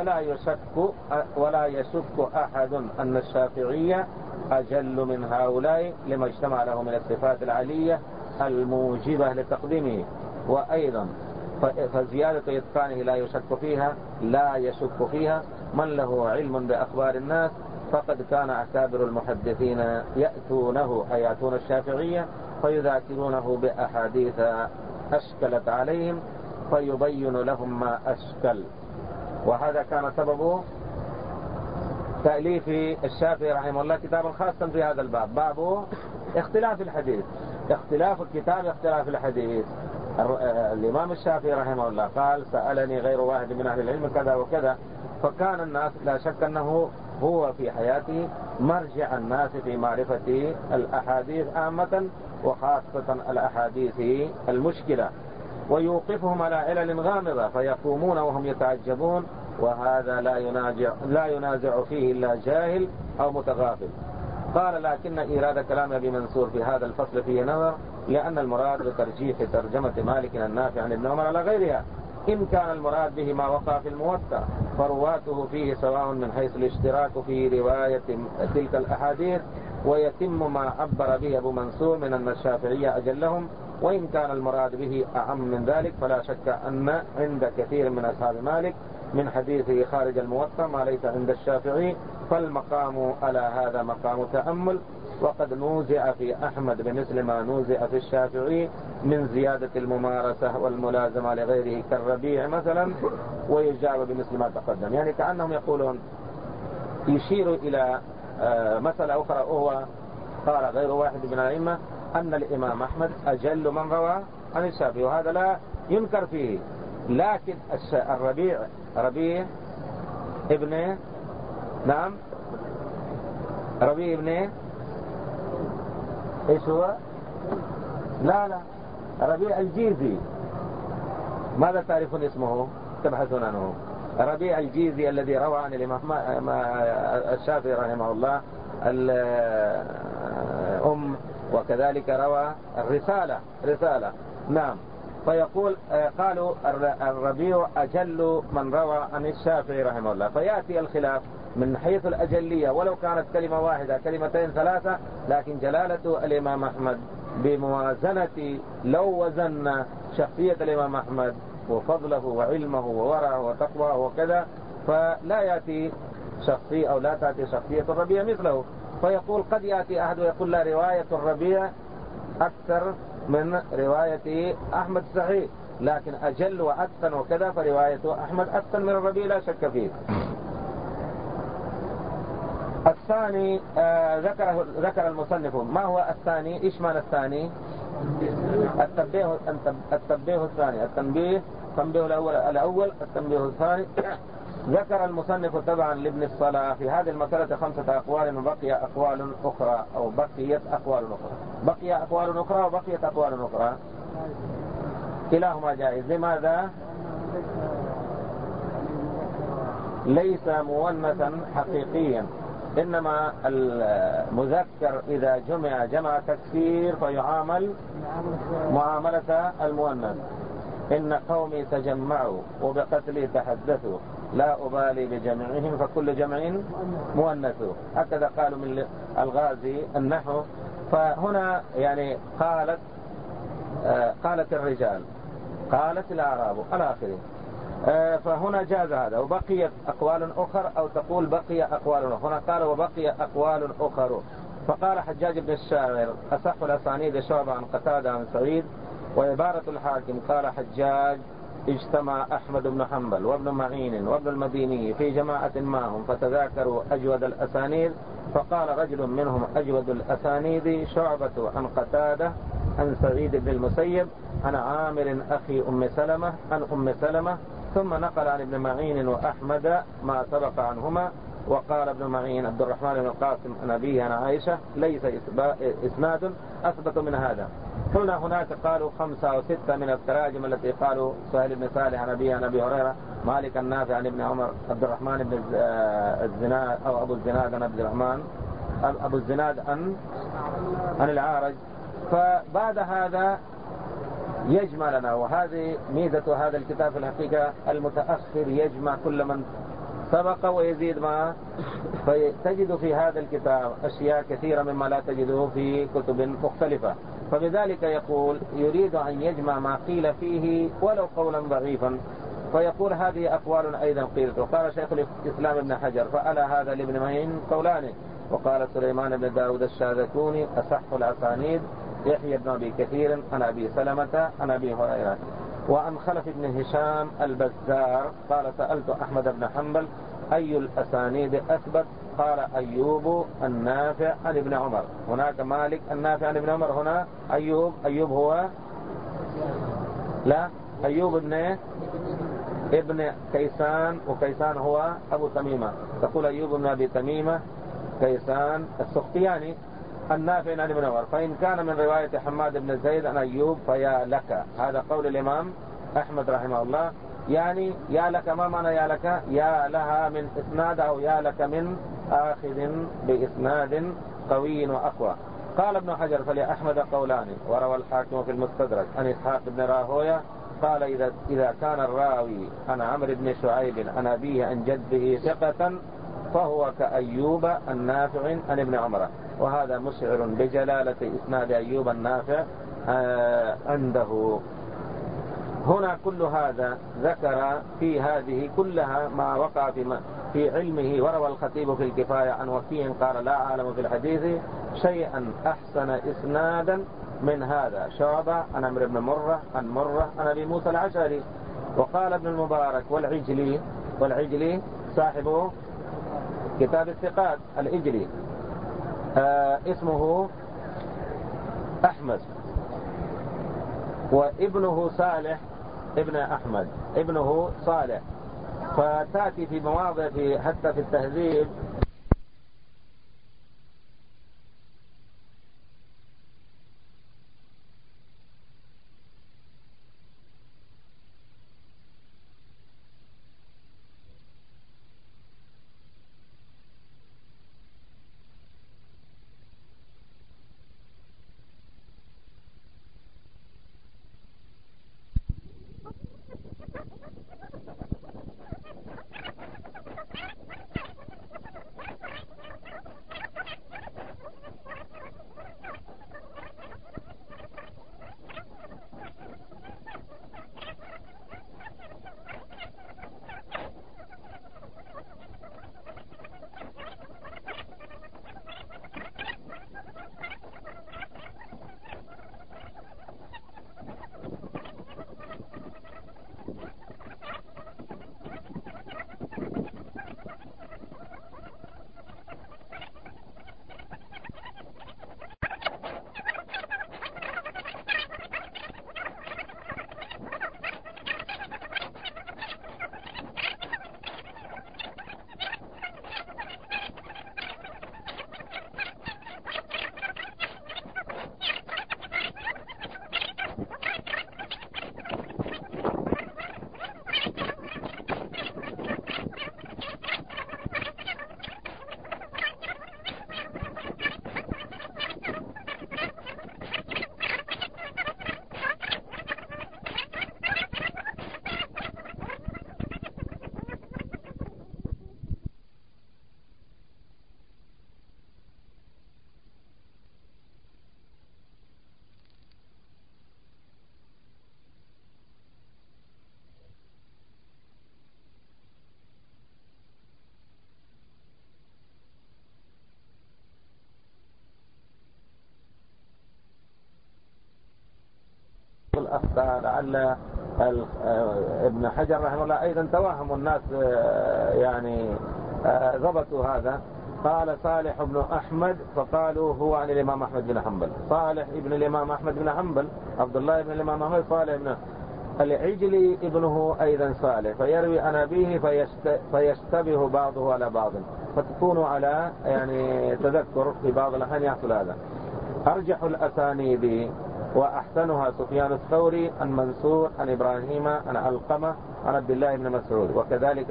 ولا يشك أحد أن الشافعية أجل من هؤلاء لما اجتمع له من الصفات العالية الموجبة لتقديمه. وأيضا فزيادة إتقانه لا يشك فيها من له علم بأخبار الناس، فقد كان أكابر المحدثين يأتون الشافعية فيذاكرونه بأحاديث أشكلت عليهم فيبين لهم ما أشكل. وهذا كان سبب تأليف الشافعي رحمه الله كتابا خاصا في هذا الباب، باب اختلاف الحديث، اختلاف الكتاب اختلاف الحديث. الإمام الشافعي رحمه الله قال سألني غير واحد من أهل العلم كذا وكذا، فكان الناس لا شك أنه هو في حياته مرجع الناس في معرفة الأحاديث عامة وخاصة الأحاديث المشكلة، ويوقفهم على علل غامضة فيقومون وهم يتعجبون، وهذا لا ينازع فيه إلا جاهل أو متغافل. قال لكن إيراد كلام أبي منصور في هذا الفصل فيه نظر، لأن المراد بترجيح ترجمة مالك النافع عن ابن عمر على غيرها إن كان المراد به ما وقع في الموطأ، فرواته فيه سواء من حيث الاشتراك في رواية تلك الأحاديث، ويتم ما عبر به أبو منصور من أن الشافعية أجلهم. وإن كان المراد به أعم من ذلك فلا شك أن عند كثير من أصحاب مالك من حديثه خارج الموطأ ما ليس عند الشافعي، فالمقام على هذا مقام تأمل. وقد نوزع في أحمد بمثل ما نوزع في الشافعي من زيادة الممارسة والملازمة لغيره كالربيع مثلا، ويجاب بمثل ما تقدم. يعني كأنهم يقولون يشير إلى مسألة أخرى، وهو قال غير واحد من الأئمة أن الإمام أحمد أجل من روى عن الشافعي، وهذا لا ينكر فيه. لكن ربيع ابن نعم ربيع ابن ايش هو؟ لا ربيع الجيزي. ماذا تعرفون اسمه؟ تبحثون عنه. ربيع الجيزي الذي روى عن الإمام الشافعي رحمه الله الأم، وكذلك روى رسالة. نعم. فيقول قالوا الربيع أجل من روى عن الشافعي رحمه الله، فيأتي الخلاف من حيث الأجلية ولو كانت كلمة واحدة كلمتين ثلاثة، لكن جلالة الإمام أحمد بموازنة لو وزن شخصية الإمام أحمد وفضله وعلمه وورعه وتقواه وكذا، فلا يأتي شخصية أو لا تأتي شخصية الربيع مثله. فيقول قد يأتي أحد ويقول لا، رواية الربيع أكثر من رواية أحمد صحيح، لكن أجل وأتقن وكذا، فرواية أحمد أتقن من الربيع لا شك فيه. الثاني ذكر المصنف. ما هو الثاني؟ إيش معنى الثاني؟ التنبيه الثاني. التنبيه الأول التنبيه الثاني. ذكر المصنف تبعا لابن الصلاح في هذه المسألة 5 أقوال وبقي أقوال أخرى، أو بقيت أقوال أخرى. بقي أقوال أخرى وبقيت أقوال أخرى، كلاهما جائز. لماذا؟ ليس مؤنثا حقيقيا، إنما المذكر إذا جمع تكسير فيعامل معاملة المؤنث. إن قومي تجمعوا وبقتلي تحدثوا لا أبالي بجمعهم فكل جمع مؤنث، هكذا قالوا من الغازي النحو. فهنا يعني قالت الرجال، قالت الأعراب على آخره. فهنا جاز هذا. وبقيت أقوال أخر، أو تقول بقي أقوال أخر. هنا قال وبقي أقوال أخر. فقال حجاج بن الشاعر أصح الأسانيد شعبة عن قتادة عن سعيد. وعبارة الحاكم قال حجاج اجتمع أحمد بن حنبل وابن معين وابن المديني في جماعة معهم فتذاكروا أجود الأسانيد، فقال رجل منهم أجود الأسانيد شعبة عن قتادة عن سعيد بن المسيب عن عامر أخي أم سلمة عن أم سلمة، ثم نقل عن ابن معين وأحمد ما سبق عنهما. وقال ابن معين عبد الرحمن بن القاسم عن أبيه عن عائشة ليس إسناد أثبت من هذا. هناك قالوا 5 أو 6 من التراجم التي قالوا سهيل بن صالح عن أبيه عن أبي هريرة، مالك النافع عن ابن عمر، عبد الرحمن بن الزناد أو أبو الزناد عن عبد الرحمن، أبو الزناد عن العارج. فبعد هذا يجمع لنا، وهذه ميزة هذا الكتاب في الحقيقة، المتأخر يجمع كل من سبق ويزيد معه، فتجد في هذا الكتاب أشياء كثيرة مما لا تجده في كتب مختلفة. فبذلك يقول يريد أن يجمع ما قيل فيه ولو قولا ضعيفا، فيقول هذه أقوال أيضا قيلت. وقال شيخ الإسلام ابن حجر فعلى هذا لابن معين قولان. وقال سليمان بن داود الشاذكوني أصح الأسانيد يحيى بن أبي كثير عن أبي سلمة عن أبي هريرة. وعن خلف بن هشام البزار قال سألت أحمد بن حنبل أي الأسانيد أثبت، قال أيوب النافع عن ابن عمر. هناك مالك النافع عن ابن عمر، هنا أيوب هو لا أيوب ابن كيسان، وكيسان هو أبو تميمة. تقول أيوب بن أبي تميمة كيسان السختياني النافع عن ابن عمر. فإن كان من رواية حماد بن زيد عن أيوب فيا لك. هذا قول الإمام أحمد رحمه الله. يعني يا لك، ما معنى يا لك؟ يا لها من إسناد، أو يا لك من آخذ بإسناد قوي وأقوى. قال ابن حجر فلأحمد قولان، وروى الحاكم في المستدرك عن إسحاق بن راهويه قال إذا كان الراوي عن عمرو بن شعيب عن أبيه عن جده ثقة فهو كأيوب النافع عن ابن عمر. وهذا مشعر بجلالة إسناد أيوب النافع عنده. هنا كل هذا ذكر في هذه كلها ما وقع في علمه. وروى الخطيب في الكفاية عن وكيع قال لا أعلم في الحديث شيئا أحسن إسنادا من هذا. شعبة عن عمرو بن مرة عن أبي موسى الأشعري. وقال ابن المبارك والعجلي صاحب كتاب الثقات العجلي اسمه أحمد، وابنه صالح ابن أحمد، ابنه صالح. فتأتي في مواضع حتى في التهذيب الأخطاء. لعل ابن حجر رحمه الله أيضا توهم الناس يعني ضبطوا هذا. قال صالح بن أحمد فقالوا هو عن الإمام أحمد بن حنبل. صالح ابن الإمام أحمد بن حنبل، عبد الله بن الإمام أحمد، صالح بن العجلي ابنه أيضا صالح، فيروي عن أبيه فيشتبه بعضه على بعض، فتكون على يعني تذكر في بعض الأحيان يحصل هذا. أرجح الأسانيد وأحسنها سفيان الثوري عن منصور عن إبراهيم عن علقمة عن عبد الله بن مسعود، وكذلك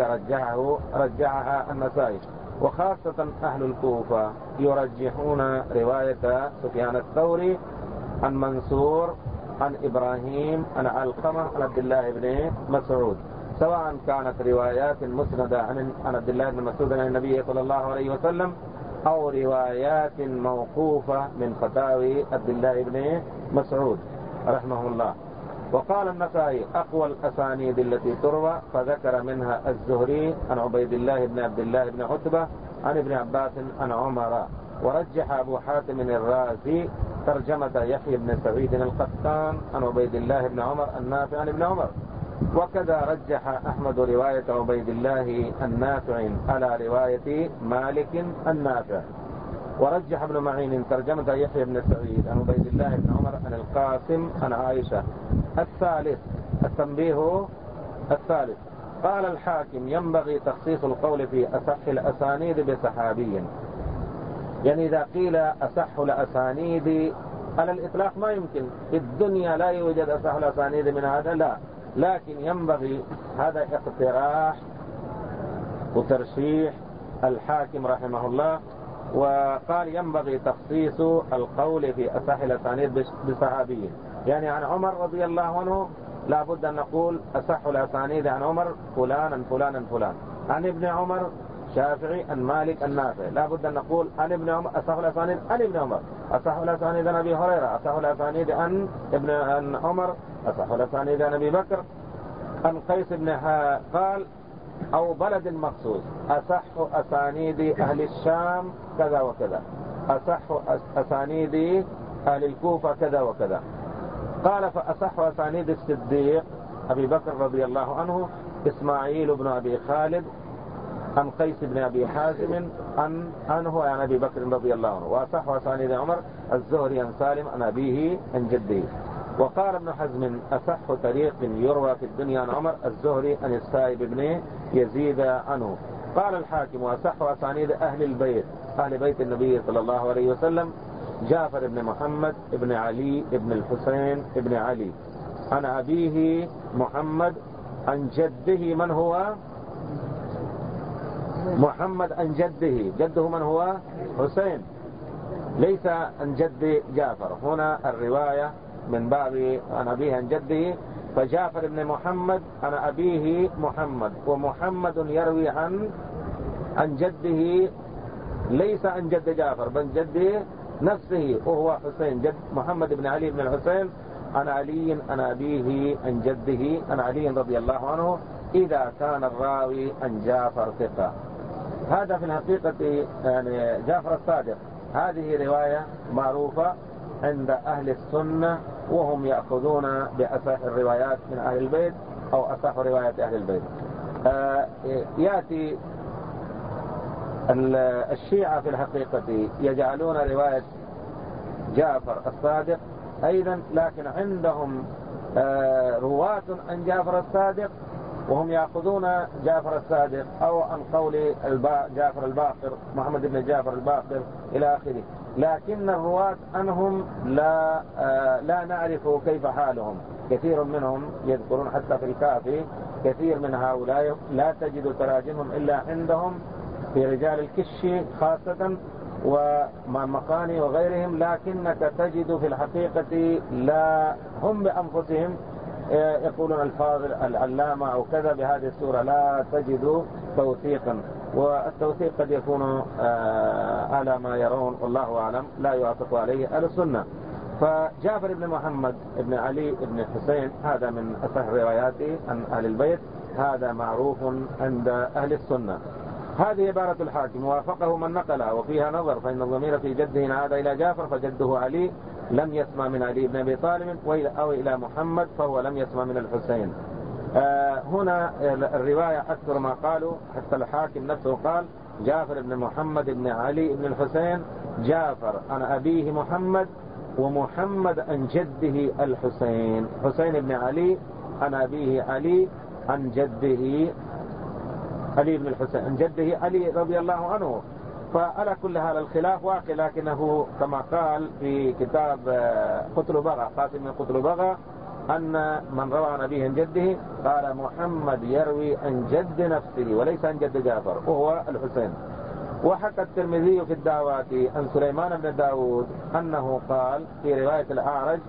رجعها النسائي. وخاصة أهل الكوفة يرجحون رواية سفيان الثوري عن منصور عن إبراهيم عن علقمة عن عبد الله بن مسعود، سواء كانت روايات مسندة عن عبد الله بن مسعود عن النبي صلى الله عليه وسلم أو روايات موقوفة من فتاوي عبد الله بن مسعود رحمه الله. وقال النسائي أقوى الأسانيد التي تروى، فذكر منها الزهري عن عبيد الله بن عبد الله بن عتبة عن ابن عباس عن عمر. ورجح أبو حاتم الرازي ترجمة يحيى بن سعيد القطان عن عبيد الله بن عمر النافع عن ابن عمر. وكذا رجح أحمد رواية عبيد الله النافع على رواية مالك النافع. ورجح ابن معين ترجمة يحيى بن سعيد عن عبيد الله بن عمر عن القاسم عن عائشة. الثالث التنبيه الثالث، قال الحاكم ينبغي تخصيص القول في أصح الأسانيد بصحابي. يعني إذا قيل أصح الأسانيد على الإطلاق ما يمكن، في الدنيا لا يوجد أصح الأسانيد من هذا، لا، لكن ينبغي، هذا اقتراح وترشيح الحاكم رحمه الله، وقال ينبغي تخصيص القول في أصح الأسانيد بصحابي. يعني عن عمر رضي الله عنه لا بد أن نقول أصح الأسانيد عن عمر فلانا فلانا فلان. عن ابن عمر شافعي عن مالك النافع، لا بد أن نقول عن ابن عمر أصح الأسانيد عن ابن عمر، أصح الأسانيد عن أبي هريرة، أصح الأسانيد عن عن عمر، أصح الأسانيد عن أبي بكر، عن قيس بن قال أو بلد مخصوص، أصح أسانيد أهل الشام كذا وكذا، أصح أسانيد أهل الكوفة كذا وكذا. قال فأصح أسانيد الصديق أبي بكر رضي الله عنه إسماعيل بن أبي خالد عن قيس بن أبي حازم عنه عن أبي بكر رضي الله عنه. وأصح أسانيد عمر الزهري عن سالم عن أبيه عن جده. وقال ابن حزم أصح طريق يروى في الدنيا عن عمر الزهري عن السائب بن يزيد عنه. قال الحاكم وأصح أسانيد أهل البيت، أهل بيت النبي صلى الله عليه وسلم جعفر بن محمد بن علي بن الحسين بن علي عن أبيه محمد عن جده من هو محمد عن جده من هو حسين، ليس عن جد جعفر. هنا الرواية من باب عن أبيه عن جده، فجعفر بن محمد عن أبيه محمد، ومحمد يروي عن جده ليس عن جد جعفر بل جده نفسه وهو حسين، جد محمد بن علي بن الحسين عن علي عن أبيه عن جده عن علي رضي الله عنه إذا كان الراوي عن جعفر ثقة. هذا في الحقيقة يعني جعفر الصادق، هذه رواية معروفة عند أهل السنة، وهم يأخذون بأصح الروايات من أهل البيت أو أصح روايات أهل البيت. يأتي الشيعة في الحقيقة يجعلون رواية جعفر الصادق أيضا، لكن عندهم رواة عن جعفر الصادق وهم يأخذون جعفر الصادق أو عن قول جعفر الباقر محمد بن جعفر الباقر إلى آخره، لكن الرواة عنهم لا نعرف كيف حالهم. كثير منهم يذكرون حتى في الكافي، كثير من هؤلاء لا تجد تراجمهم إلا عندهم في رجال الكشي خاصة ومقاني وغيرهم، لكنك تجد في الحقيقة لا هم بأنفسهم يقولون الفاضل العلامة أو كذا بهذه الصورة، لا تجد توثيقا، والتوثيق قد يكون على ما يرون والله أعلم، لا يوافق عليه أهل السنة. فجعفر بن محمد بن علي بن الحسين هذا من أصح الروايات عن أهل البيت، هذا معروف عند أهل السنة. هذه عبارة الحاكم وافقه من نقلها وفيها نظر، فإن الضمير في جده عاد إلى جعفر فجده علي لم يسمع من علي بن أبي طالب أو إلى محمد فهو لم يسمع من الحسين. هنا الرواية أكثر ما قالوا، حتى الحاكم نفسه قال جعفر بن محمد بن علي بن الحسين، جعفر عن أبيه محمد ومحمد عن جده الحسين، حسين بن علي عن أبيه علي عن جده علي بن الحسين عن جده علي رضي الله عنه. فعلى كل هذا الخلاف واقع، لكنه كما قال في كتاب قتل بغى قاسم من قتل بغى أن من روى عن أبيه عن جده قال محمد يروي عن جد نفسه وليس عن جد جعفر وهو الحسين. وحكى الترمذي في الدعوات عن سليمان بن داود أنه قال في رواية الأعرج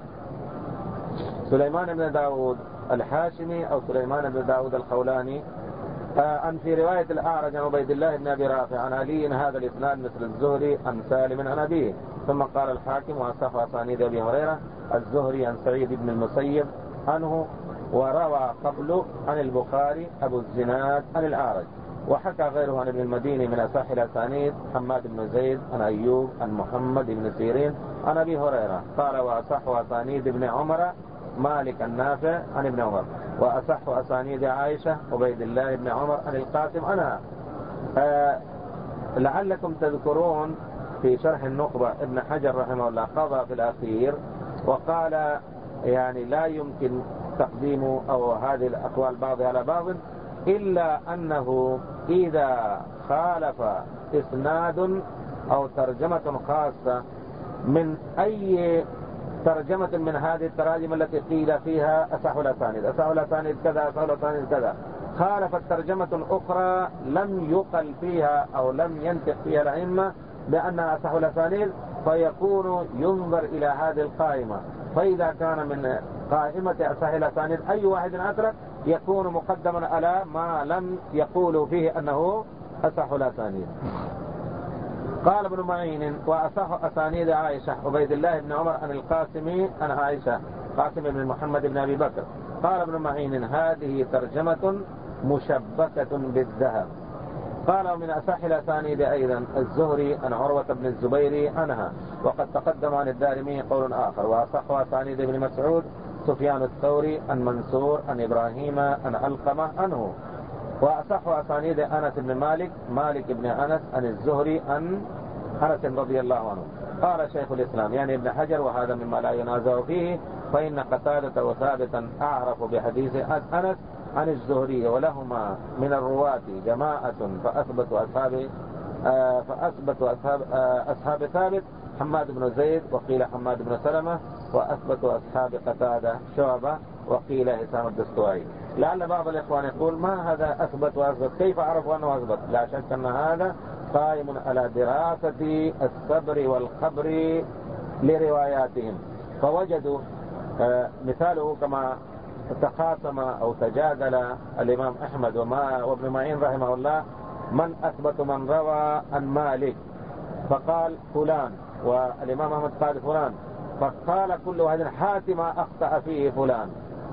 سليمان بن داود الحاشمي أو سليمان بن داود الخولاني أن في رواية الأعرج عن عبيد الله بن أبي رافع عن علي هذا الإسناد مثل الزهري عن سالم عن أبيه. ثم قال الحاكم وأصح أسانيد أبي هريرة الزهري عن سعيد بن المسيب عنه، وروى قبل عن البخاري أبو الزناد عن الأعرج. وحكى غيره عن ابن المديني من أصح الأسانيد حماد بن زيد عن أيوب عن محمد بن سيرين عن أبي هريرة قال وأصح أسانيد ابن عمر مالك النافع عن ابن عمر. وأصح أسانيد عائشة عبيد الله بن عمر عن القاسم عنها. لعلكم تذكرون في شرح النخبة ابن حجر رحمه الله قضى في الأخير وقال يعني لا يمكن تقديم أو هذه الأقوال بعضها على بعض إلا أنه إذا خالف إسناد أو ترجمة خاصة من أي ترجمة من هذه التراجم التي قيل فيها أصح الأسانيد كذا أصح الأسانيد كذا، خالفت ترجمة أخرى لم يقل فيها أو لم ينطق فيها الأئمة بأنها أصح الأسانيد، فيكون ينظر إلى هذه القائمة، فإذا كان من قائمة أصح الأسانيد أي واحد أدرك يكون مقدما على ما لم يقول فيه أنه أصح الأسانيد. قال ابن معين وأصح أسانيد عائشة عبيد الله بن عمر عن القاسم عن عائشة قاسم بن محمد بن أبي بكر. قال ابن معين هذه ترجمة مشبكة بالذهب. قال ومن أصح الأسانيد أيضا الزهري عن عروة بن الزبير عنها، وقد تقدم عن الدارمي قول آخر. وأصح أسانيد ابن مسعود سفيان الثوري عن منصور عن إبراهيم عن علقمة عنه. وأصح أسانيد أنس بن مالك بن أنس عن الزهري عن أنس رضي الله عنه. قال شيخ الإسلام يعني ابن حجر وهذا مما لا ينازع فيه، فإن قتادة وثابتا أعرف بحديث أنس عن الزهري ولهما من الرواة جماعة فأثبتوا أصحاب ثابت حماد بن زيد وقيل حماد بن سلمة، وأثبتوا أصحاب قتادة شعبة وقيل هشام الدستوائي. لعل بعض الإخوان يقول ما هذا أثبت وأثبت، كيف عرفوا أنه أثبت؟ لا شك أن هذا قائم على دراسة الصبر والخبر لرواياتهم، فوجدوا مثاله كما تخاصم أو تجادل الإمام أحمد وابن معين رحمه الله من أثبت من روى عن مالك، فقال فلان، والإمام أحمد قال فلان، فقال كل واحد حاتم ما أخطأ فيه فلان،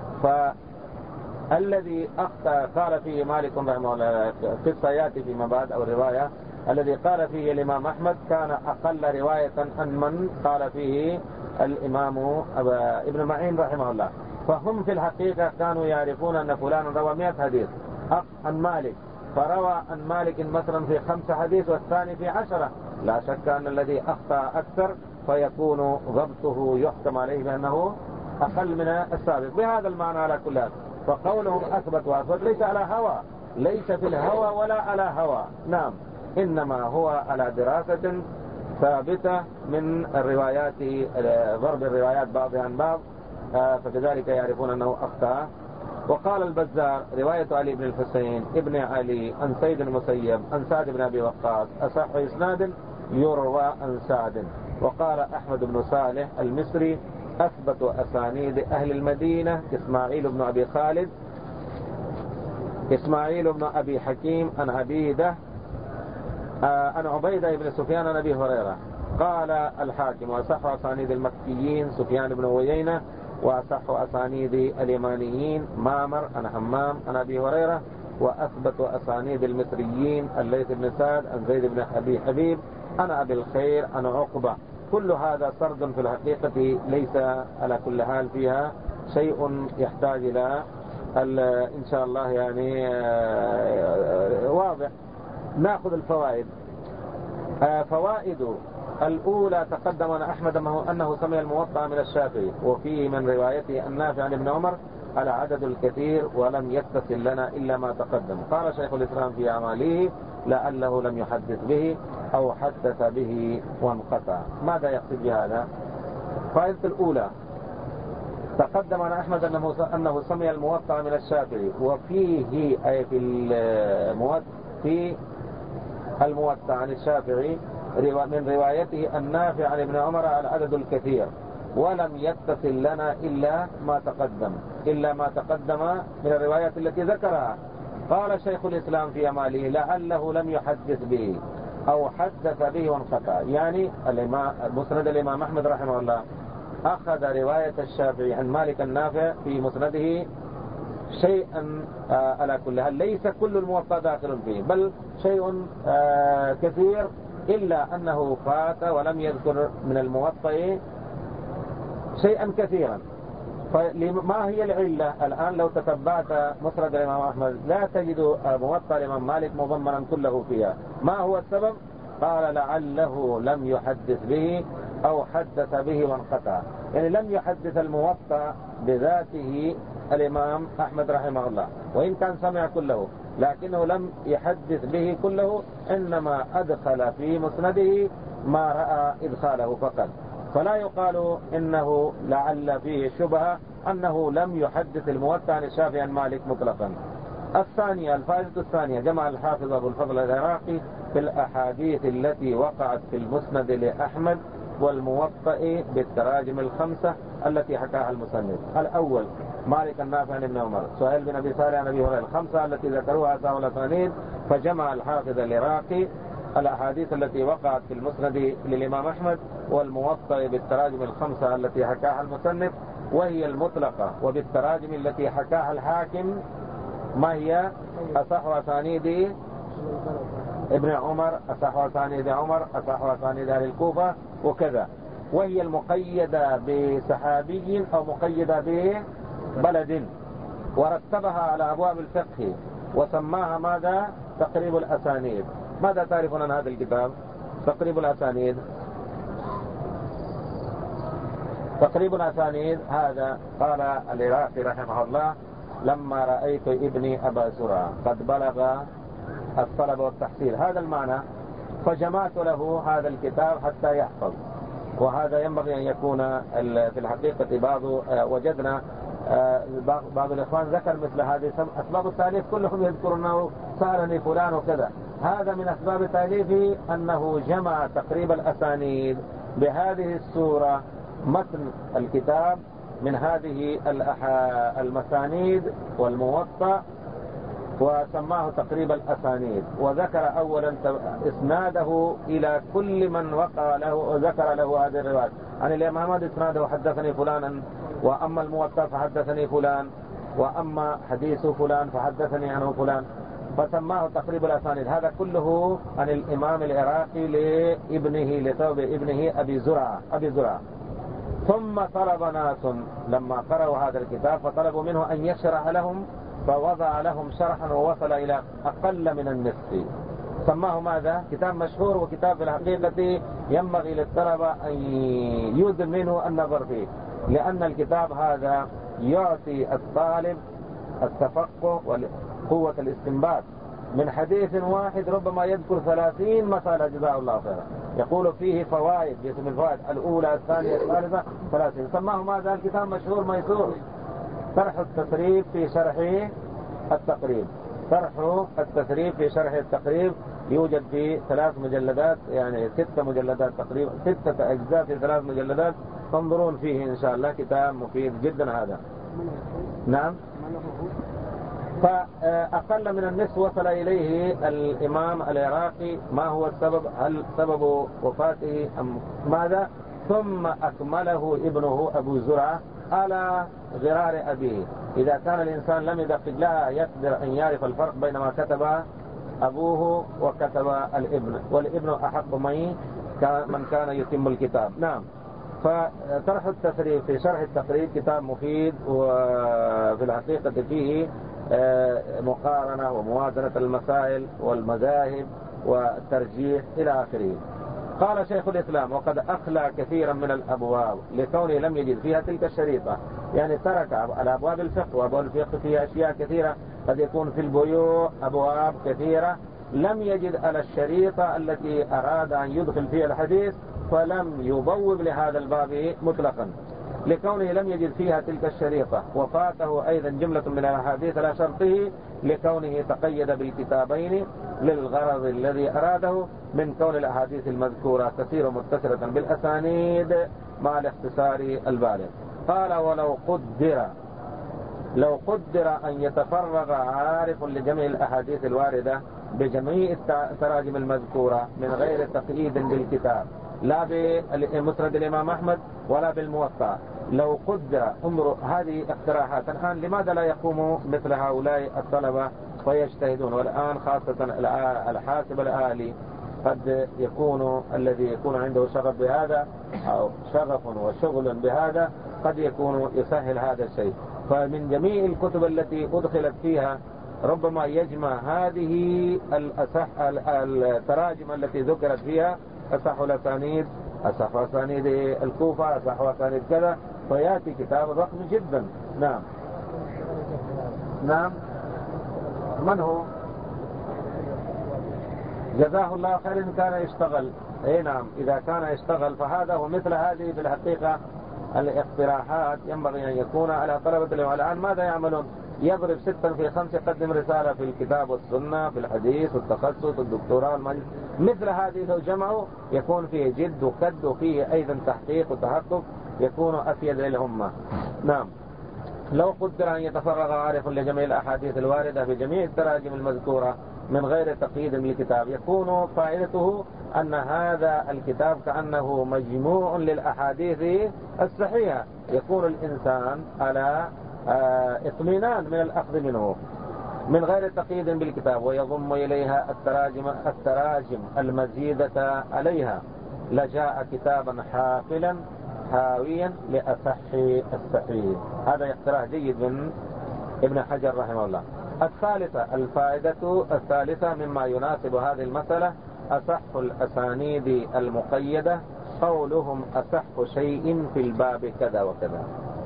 فالذي أخطأ قال فيه مالك رحمه الله قصة يأتي فيما بعد أو الرواية الذي قال فيه الإمام أحمد كان أقل رواية عن من قال فيه الإمام ابن معين رحمه الله. فهم في الحقيقة كانوا يعرفون أن فلان روى 100 حديث عن مالك، فروى عن مالك مثلا في 5 حديث والثاني في 10، لا شك أن الذي أخطأ أكثر فيكون ضبطه يحكم عليه بأنه أقل من السابق. بهذا المعنى على كل هذا، فقولهم أثبت وأثبت ليس على هوى، ليس في الهوى ولا على هوى، نعم، إنما هو على دراسة ثابتة من الروايات، ضرب الروايات بعضها عن بعض، فكذلك يعرفون أنه أخطأ. وقال البزار رواية علي بن الحسين ابن علي عن سيد المسيب عن سعد بن أبي وقاص أصح إسناد يروى عن سعد. وقال أحمد بن صالح المصري أثبت أسانيد أهل المدينة إسماعيل بن أبي حكيم عن عبيدة عن عبيدة بن سفيان عن أبي هريرة. قال الحاكم وأصح أسانيد المكيين سفيان بن عيينة، وأصح أسانيد اليمانيين مامر عن حمام عن أبي هريرة، وأثبت أسانيد المصريين الليث بن سعد عن زيد بن أبي حبيب عن أبي الخير عن عقبة. كل هذا سرد في الحقيقة ليس على كل حال فيها شيء يحتاج إلى إن شاء الله يعني واضح. نأخذ الفوائد. فوائد الأولى تقدم عن أحمد أنه سمع الموطأ من الشافعي، وفيه من روايته النافع عن ابن عمر على عدد الكثير ولم يتصل لنا إلا ما تقدم. قال شيخ الإسلام في أعماله لعله لم يحدث به أو حدث به وانقطع. ماذا يقصد بهذا؟ فائدة الأولى تقدم عن أحمد أنه سمع الموطأ من الشافعي، وفيه أي في الموطأ عن الشافعي من روايته النافع عن ابن عمر على العدد الكثير ولم يتصل لنا إلا ما تقدم من الروايات التي ذكرها. قال شيخ الإسلام في أعماله لعله لم يحدث به أو حدث به وانقطع، يعني مسند الإمام أحمد رحمه الله أخذ رواية الشافعي عن مالك النافع في مسنده شيئا على كل حال، ليس كل الموطأ داخل فيه، بل شيء كثير، إلا أنه فات ولم يذكر من الموطأ شيئا كثيرا. فما هي العلة الآن؟ لو تتبعت مسند الإمام أحمد لا تجد موطأ الإمام مالك مضمنا كله فيها. ما هو السبب؟ قال لعله لم يحدث به أو حدث به وانقطع. يعني لم يحدث الموطأ بذاته الإمام أحمد رحمه الله، وإن كان سمع كله لكنه لم يحدث به كله، إنما أدخل في مسنده ما رأى إدخاله فقط. فلا يقال إنه لعل فيه شبهة أنه لم يحدث الموطأ عن الشافعي عن مالك مطلقا. الثانية، الفائدة الثانية، جمع الحافظ أبو الفضل العراقي في الأحاديث التي وقعت في المسند لأحمد والموطأ بالتراجم الخمسة التي حكاها المسند. الأول مالك النافع عن ابن عمر، سهيل بن أبي صالح عن أبي هريرة، الخمسة التي ذكروها ساو الأسانيد. فجمع الحافظ العراقي الأحاديث التي وقعت في المسند للإمام أحمد والموطأ بالتراجم الخمسة التي حكاها المصنف، وهي المطلقة وبالتراجم التي حكاها الحاكم. ما هي؟ أصح أسانيد ابن عمر، أصح أسانيد عمر، أصح أسانيد أهل الكوفة وكذا. وهي المقيدة بسحابي أو مقيدة ببلد، ورتبها على أبواب الفقه وسماها ماذا؟ تقريب الأسانيد. ماذا تعرفون عن هذا الكتاب؟ تقريب الأسانيد. تقريب الأسانيد هذا قال العراقي رحمه الله: لما رأيت ابني أبا زرعة قد بلغ الطلب والتحصيل، هذا المعنى، فجمعت له هذا الكتاب حتى يحفظ. وهذا ينبغي أن يكون في الحقيقة وجدنا بعض الإخوان ذكر مثل هذه أسباب التأليف، كلهم يذكرونه سألني فلان وكذا. هذا من أسباب تأليفه أنه جمع تقريب الأسانيد بهذه الصورة، متن الكتاب من هذه المسانيد والموطأ، وسماه تقريب الأسانيد. وذكر أولا إسناده إلى كل من وقع له، وذكر له هذه الروايات عن الإمام أحمد إسناده حدثني فلانا، وأما الموطأ فحدثني فلان، وأما حديث فلان فحدثني عنه فلان، فسماه تقريب الأسانيد. هذا كله عن الإمام العراقي لابنه، لثوب ابنه أبي زرعة. ثم طلب ناس لما قرأوا هذا الكتاب فطلبوا منه أن يشرح لهم، فوضع لهم شرحا ووصل إلى أقل من النصف. سماه ماذا؟ كتاب مشهور، وكتاب في الحقيقة ينبغي للطلبة أن يدمنوا النظر فيه، لأن الكتاب هذا يعطي الطالب التفقه وقوة الاستنباط. من حديث واحد ربما يذكر 30 مسألة، جزاه الله خيرا. يقول فيه فوائد باسم الفوائد الأولى الثانية الثالثة 30. سماه ماذا؟ الكتاب مشهور ميسور، شرح التسريب في شرح التقريب. شرح التسريب في شرح التقريب يوجد في 3 مجلدات، يعني 6 مجلدات تقريبا، 6 أجزاء في 3 مجلدات. تنظرون فيه إن شاء الله، كتاب مفيد جدا هذا. نعم. فأقل من النصف وصل إليه الإمام العراقي. ما هو السبب؟ هل سبب وفاته أم ماذا؟ ثم أكمله ابنه أبو زرعة على غرار أبيه. إذا كان الإنسان لم يدقق لا يقدر أن يعرف الفرق بين ما كتب أبوه وكتب الابن، والابن أحق من كان يتم الكتاب. نعم. فطرح التسريب في شرح التقريب كتاب مفيد، وفي الحقيقة فيه مقارنة وموازنة المسائل والمذاهب والترجيح إلى آخره. قال شيخ الإسلام: وقد أخلى كثيرا من الأبواب لكونه لم يجد فيها تلك الشريطة. يعني ترك الأبواب الفقه، وأبواب الفقه فيها أشياء كثيرة، قد يكون في البيوع أبواب كثيرة لم يجد على الشريطة التي أراد أن يدخل فيها الحديث، فلم يبوب لهذا الباب مطلقا لكونه لم يجد فيها تلك الشريطة. وفاته أيضا جملة من الأحاديث على شرطه لكونه تقيد بالكتابين للغرض الذي أراده، من كون الأحاديث المذكورة تسير متصلة بالأسانيد مع الاختصار البالغ. قال: لو قدر أن يتفرغ عارف لجميع الأحاديث الواردة بجميع التراجم المذكورة من غير تقييد بالكتاب، لا بمسند الإمام أحمد ولا بالموطأ، لو قدر أمر هذه اقتراحات. الآن لماذا لا يقوم مثل هؤلاء الطلبة ويجتهدون؟ والآن خاصة الحاسب الآلي قد يكون الذي يكون عنده شغف بهذا أو شغف وشغل بهذا، قد يكون يسهل هذا الشيء. فمن جميع الكتب التي أدخلت فيها ربما يجمع هذه التراجم التي ذكرت فيها أصح الأسانيد، أصح أسانيد الكوفة، أصح أسانيد كذا، فيأتي كتاب ضخم جدا. نعم نعم. من هو؟ جزاه الله خير إن كان يشتغل. اي نعم، إذا كان يشتغل فهذا ومثل هذه في الحقيقة الاقتراحات ينبغي أن يكون على طلبة العلم. الآن ماذا يعملون؟ يضرب 6 في 5، يقدم رسالة في الكتاب والسنة، في الحديث والتخصص والدكتوراه والماجستير. مثل هذه لو جمعوا يكون فيه جد وكد وفيه أيضا تحقيق وتحقق، يكون أفيد للأمة. نعم. لو قدر أن يتفرغ عارف لجميع الأحاديث الواردة في جميع التراجم المذكورة من غير تقييد للكتاب، يكون فائدته أن هذا الكتاب كأنه مجموع للأحاديث الصحيحة، يكون الإنسان على اطمئنان من الأخذ منه من غير تقييد بالكتاب، ويضم إليها التراجم المزيدة عليها، لجاء كتابا حافلا حاويا لأصح الصحيح. هذا اقتراح جيد من ابن حجر رحمه الله. الفائدة الثالثة مما يناسب هذه المسألة: أصح الأسانيد المقيدة قولهم أصح شيء في الباب كذا وكذا.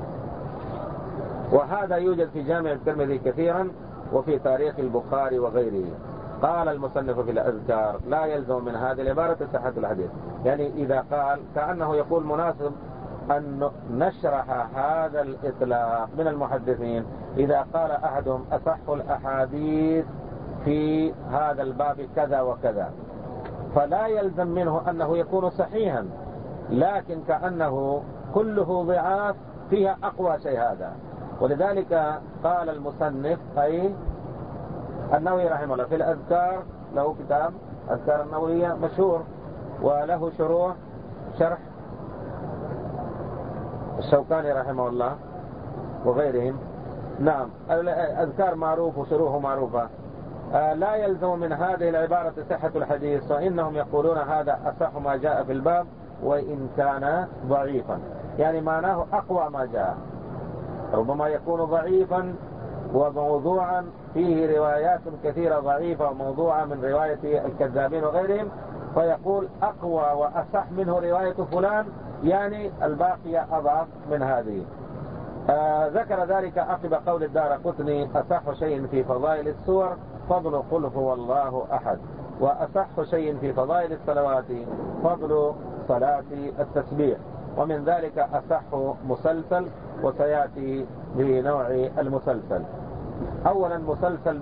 وهذا يوجد في جامع الترمذي كثيرا وفي تاريخ البخاري وغيره. قال المصنف في الأذكار: لا يلزم من هذه العبارة صحة الحديث. يعني إذا قال كأنه يقول مناسب أن نشرح هذا الإطلاق من المحدثين. إذا قال أحدهم أصح الأحاديث في هذا الباب كذا وكذا، فلا يلزم منه أنه يكون صحيحا، لكن كأنه كله ضعاف فيها أقوى شيء هذا. ولذلك قال المصنف أي النووي رحمه الله في الأذكار، له كتاب أذكار النووية مشهور وله شرح الشوكاني رحمه الله وغيرهم. نعم، الأذكار معروف وشروحه معروفة. لا يلزم من هذه العبارة صحة الحديث، وإنهم يقولون هذا أصح ما جاء في الباب وإن كان ضعيفا، يعني معناه أقوى ما جاء. ربما يكون ضعيفا وموضوعا، فيه روايات كثيرة ضعيفة وموضوعة من رواية الكذابين وغيرهم، فيقول أقوى وأصح منه رواية فلان، يعني الباقية أضعف من هذه. ذكر ذلك عقب قول الدارقطني: أصح شيء في فضائل السور فضل قل هو الله أحد، وأصح شيء في فضائل الصلوات فضل صلاة التسبيح. ومن ذلك أصح مسلسل، وسيأتي بنوع المسلسل. أولا مسلسل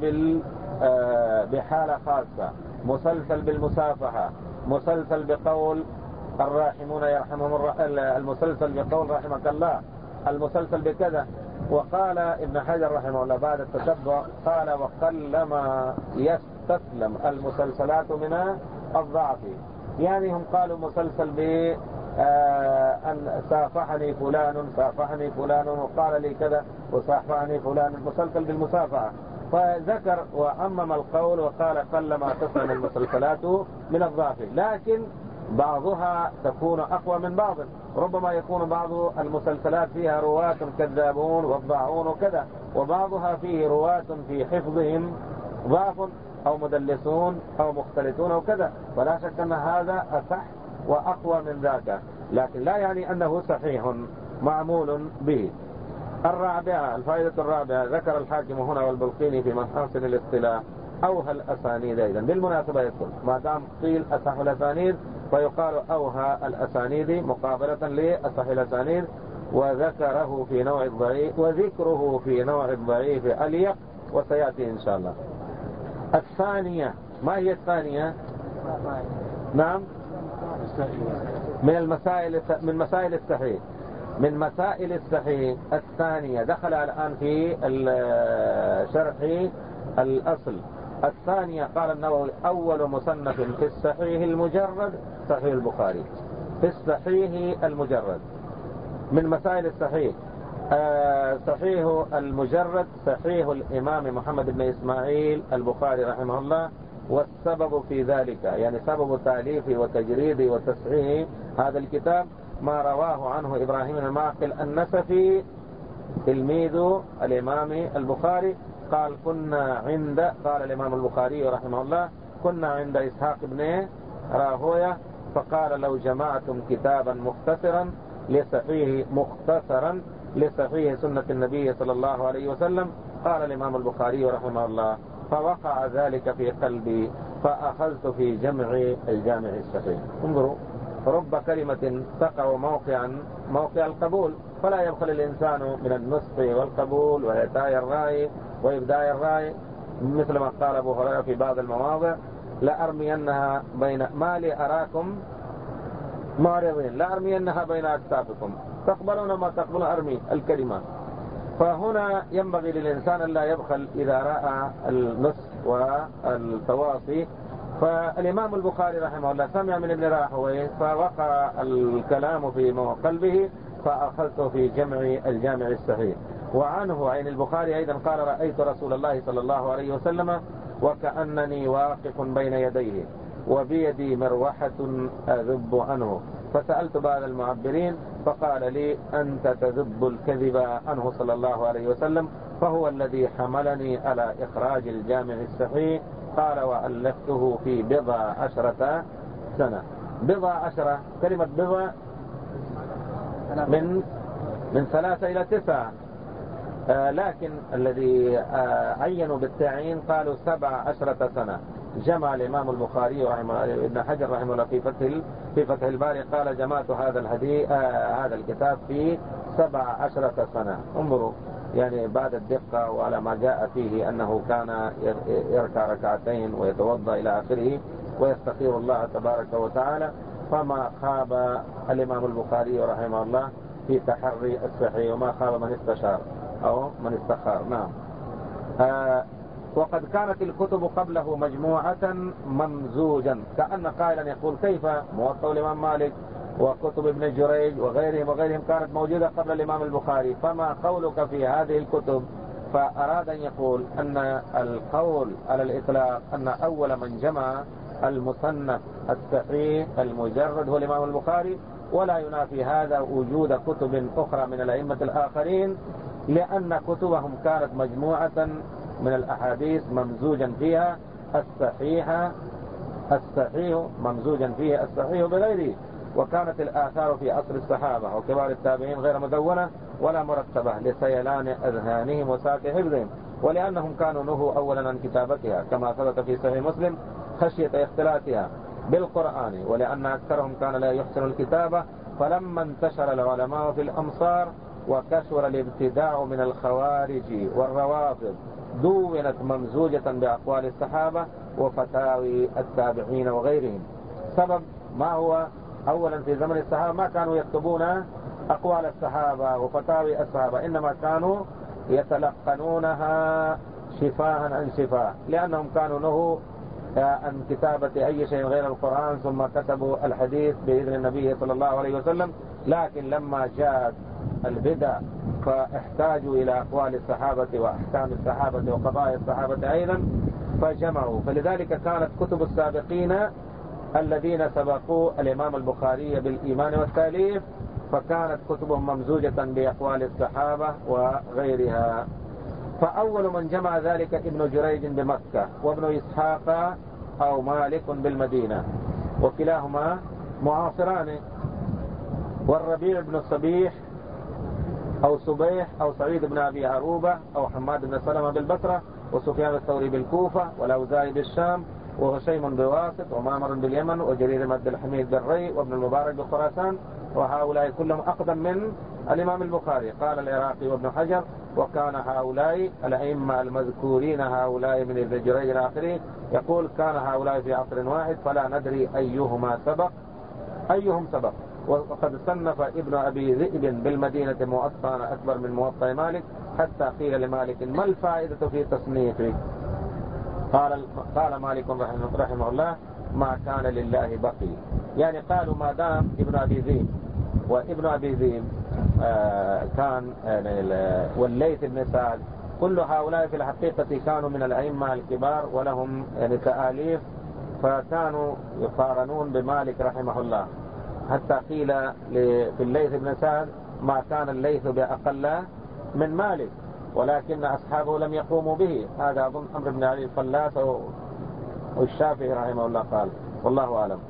بحالة خاصة، مسلسل بالمسافحة، مسلسل بقول الراحمون يرحمهم المسلسل بقول رحمك الله، المسلسل بكذا. وقال ابن حجر رحمه الله بعد التتبع، قال: وقلما يستسلم المسلسلات من الضعف. يعني هم قالوا مسلسل أن سافحني فلان وقال لي كذا وسافحني فلان، مسلسل بالمسافحة. فذكر وعمم القول وقال: قلما تسلم المسلسلات من الضعف، لكن بعضها تكون أقوى من بعض. ربما يكون بعض المسلسلات فيها رواة كذابون وضاعون وكذا، وبعضها فيه رواة في حفظهم ضعف أو مدلسون أو مختلطون وكذا، فلا شك أن هذا أصح وأقوى من ذاك، لكن لا يعني أنه صحيح معمول به. الفائدة الرابعة: ذكر الحاكم هنا والبلقيني في محاسن الاصطلاح أوهى الأسانيد. أيضا بالمناسبة يدخل ما دام قيل أصح الأسانيد فيقال أوهى الأسانيد مقابلة لأصح الأسانيد، وذكره في نوع الضعيف، وذكره في نوع الضعيف أليق، وسيأتي إن شاء الله. الثانية، ما هي الثانية؟ نعم، من مسائل الصحيح. من مسائل الصحيح الثانية دخل الآن في شرح الأصل. الثانية قال النووي: أول مصنف في الصحيح المجرد صحيح البخاري، في الصحيح المجرد. من مسائل الصحيح صحيح المجرد صحيح الإمام محمد بن إسماعيل البخاري رحمه الله. والسبب في ذلك، يعني سبب تأليفه وتجريده وتصحيحه هذا الكتاب، ما رواه عنه إبراهيم بن معقل النسفي تلميذ الإمام البخاري قال قال الإمام البخاري رحمه الله كنا عند إسحاق بن راهوية فقال لو جمعتم كتابا مختصرا لصحيح سنة النبي صلى الله عليه وسلم. قال الإمام البخاري رحمه الله فوقع ذلك في قلبي فأخذت في جمع الجامع الصحيح. انظروا، رب كلمة تقع موقع القبول، فلا يبخل الإنسان من النصح والقبول وإبداء الرأي مثل ما قال أبو هريرة في بعض المواضع لأرمينها بين ما لي أراكم معرضين لأرمينها بين أكتافكم تقبلون ما تقبل أرمي الكلمة. فهنا ينبغي للإنسان أن لا يبخل إذا رأى النصح والتواصي. فالإمام البخاري رحمه الله سمع من ابن راهويه فوقع الكلام في قلبه فأخذته في جمع الجامع الصحيح. وعنه عن البخاري أيضا قال رأيت رسول الله صلى الله عليه وسلم وكأنني واقف بين يديه وبيدي مروحة أذب عنه فسألت بعض المعبرين فقال لي أنت تذب الكذب عنه صلى الله عليه وسلم فهو الذي حملني على إخراج الجامع الصحيح. قال وألفته في 10 سنة. 10 كلمة بضع من 3 إلى 9 لكن الذي عينوا بالتعيين قالوا 17 سنة. جمع الإمام البخاري رحمه ابن حجر رحمه الله في فتح الباري قال جمعت هذا الكتاب في 17 سنة. انظروا يعني بعد الدقة وعلى ما جاء فيه أنه كان يركع ركعتين ويتوضأ إلى آخره ويستخير الله تبارك وتعالى. فما خاب الإمام البخاري رحمه الله في تحري الصحيح وما خاب من استشار أو من استخار. نعم. وقد كانت الكتب قبله مجموعة ممزوجا كأن قائلا يقول كيف موطأ الإمام مالك وكتب ابن جريج وغيرهم كانت موجودة قبل الإمام البخاري فما قولك في هذه الكتب. فأراد أن يقول أن القول على الإطلاق أن أول من جمع المصنف الصحيح المجرد هو الإمام البخاري ولا ينافي هذا وجود كتب أخرى من الأئمة الآخرين لأن كتبهم كانت مجموعة من الأحاديث ممزوجا فيها الصحيح ممزوجا فيه الصحيح بغيره. وكانت الآثار في عصر الصحابة وكبار التابعين غير مدونة ولا مرتبة لسيلان أذهانهم وسعة حفظهم ولأنهم كانوا نهوا أولا عن كتابتها كما ثبت في صحيح مسلم خشية اختلاطها بالقرآن ولأن أكثرهم كان لا يحسن الكتابة. فلما انتشر العلماء في الأمصار وكثر الابتداع من الخوارج والروافض دونت ممزوجة بأقوال الصحابة وفتاوي التابعين وغيرهم. سبب ما هو أولا في زمن الصحابة ما كانوا يكتبون أقوال الصحابة وفتاوي الصحابة إنما كانوا يتلقنونها شفاها عن شفاه لأنهم كانوا نهوا عن كتابة أي شيء غير القرآن ثم كتبوا الحديث بإذن النبي صلى الله عليه وسلم. لكن لما جاءت البدع فاحتاجوا إلى أقوال الصحابة وأحكام الصحابة وقضايا الصحابة أيضا فجمعوا. فلذلك كانت كتب السابقين الذين سبقوا الإمام البخاري بالإيمان والتأليف فكانت كتبهم ممزوجة بأقوال الصحابة وغيرها. فأول من جمع ذلك ابن جريج بمكة وابن إسحاق أو مالك بالمدينة وكلاهما معاصران. والربيع بن الصبيح أو صبيح أو سعيد بن أبي عروبة أو حماد بن سلمة بالبصرة وسفيان الثوري بالكوفة والأوزاعي بالشام وهشيم بواسط ومامر باليمن وجرير بن عبد الحميد بالري وابن المبارك بخراسان وهؤلاء كلهم أقدم من الإمام البخاري. قال العراقي وابن حجر وكان هؤلاء الأئمة المذكورين هؤلاء من ابن جريج الآخرين يقول كان هؤلاء في عصر واحد فلا ندري أيهم سبق. وقد صنف ابن أبي ذئب بالمدينة موطأ أكبر من موطأ مالك حتى قيل لمالك ما الفائدة في تصنيفه. قال مالك رحمه الله ما كان لله بقي. يعني قالوا ما دام ابن أبي ذئب وابن أبي ذئب كان والليث بن سعد كل هؤلاء في الحقيقة كانوا من الأئمة الكبار ولهم تآليف فكانوا يقارنون بمالك رحمه الله. حتى قيل في الليث بن سعد ما كان الليث بأقل من مالك، ولكن أصحابه لم يقوموا به. هذا أظن أمر بن علي الفلاس والشافعي رحمه الله قال، والله أعلم.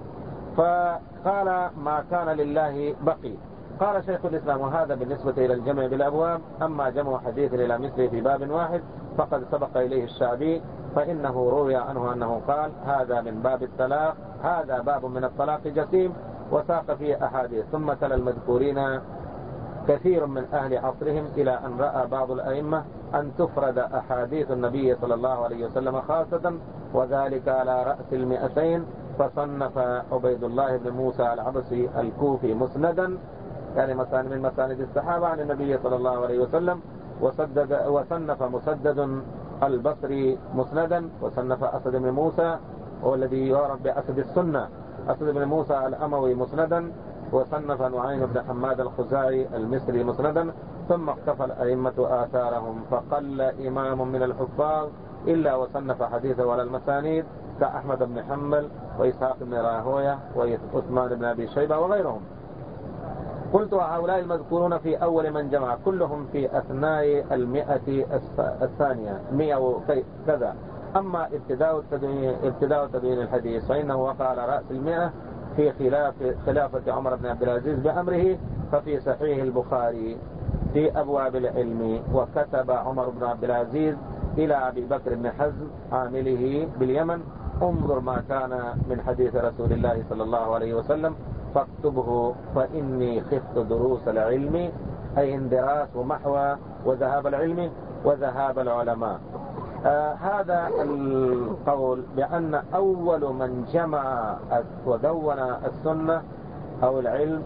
فقال ما كان لله بقي. قال شيخ الإسلام وهذا بالنسبة إلى الجمع بالأبواب، أما جمع حديث إلى مثله في باب واحد فقد سبق إليه الشعبي، فإنه روي عنه أنه قال هذا من باب الطلاق، هذا باب من الطلاق جسيم، وساق فيه أحاديث. ثم تلا المذكورين كثير من أهل عصرهم إلى أن رأى بعض الأئمة أن تفرد أحاديث النبي صلى الله عليه وسلم خاصة، وذلك على رأس 200. فصنف عبيد الله بن موسى العبسي الكوفي مسندا، يعني من مساند الصحابة عن النبي صلى الله عليه وسلم، وصنف مسدد البصري مسندا، وصنف أسد بن موسى هو الذي يعرف بأسد السنة، أسد بن موسى الأموي مسندا، وصنف نعيم بن حماد الخزاعي المصري مسندا. ثم اقتفى الأئمة آثارهم، فقل إمام من الحفاظ إلا وصنف حديثه على المسانيد كأحمد بن حنبل وإسحاق بن راهوية وعثمان بن أبي شيبة وغيرهم. قلت وهؤلاء المذكورون في أول من جمع كلهم في أثناء 100 الثانية 100 وكذا. أما ابتداء تدوين الحديث فإنه وقع على رأس 100 في خلافة عمر بن عبد العزيز بأمره، ففي صحيح البخاري في أبواب العلم وكتب عمر بن عبد العزيز إلى أبي بكر بن حزم عامله باليمن انظر ما كان من حديث رسول الله صلى الله عليه وسلم فاكتبه فإني خفت دروس العلم، أي اندراس ومحو وذهاب العلم وذهاب العلماء. هذا القول بأن أول من جمع ودون السنة أو العلم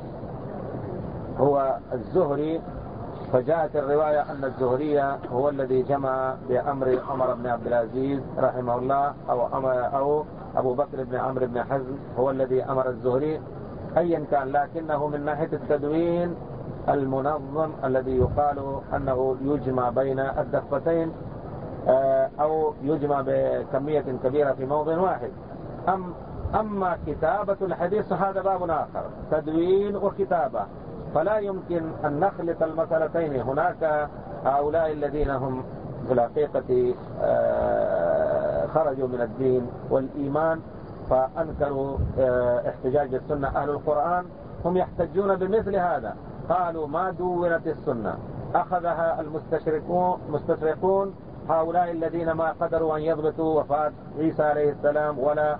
هو الزهري، فجاءت الرواية أن الزهري هو الذي جمع بأمر عمر بن عبد العزيز رحمه الله، أو أبو بكر بن عمرو بن حزم هو الذي أمر الزهري، أيا كان، لكنه من ناحية التدوين المنظم الذي يقال أنه يجمع بين الدفتين أو يجمع بكمية كبيرة في موضع واحد. أما كتابة الحديث هذا باب آخر، تدوين وكتابة، فلا يمكن أن نخلط المسألتين. هناك هؤلاء الذين هم في الحقيقة خرجوا من الدين والإيمان فأنكروا احتجاج السنة، أهل القرآن هم يحتجون بمثل هذا، قالوا ما دونت السنة أخذها المستشرقون هؤلاء الذين ما قدروا أن يضبطوا وفاة عيسى عليه السلام ولا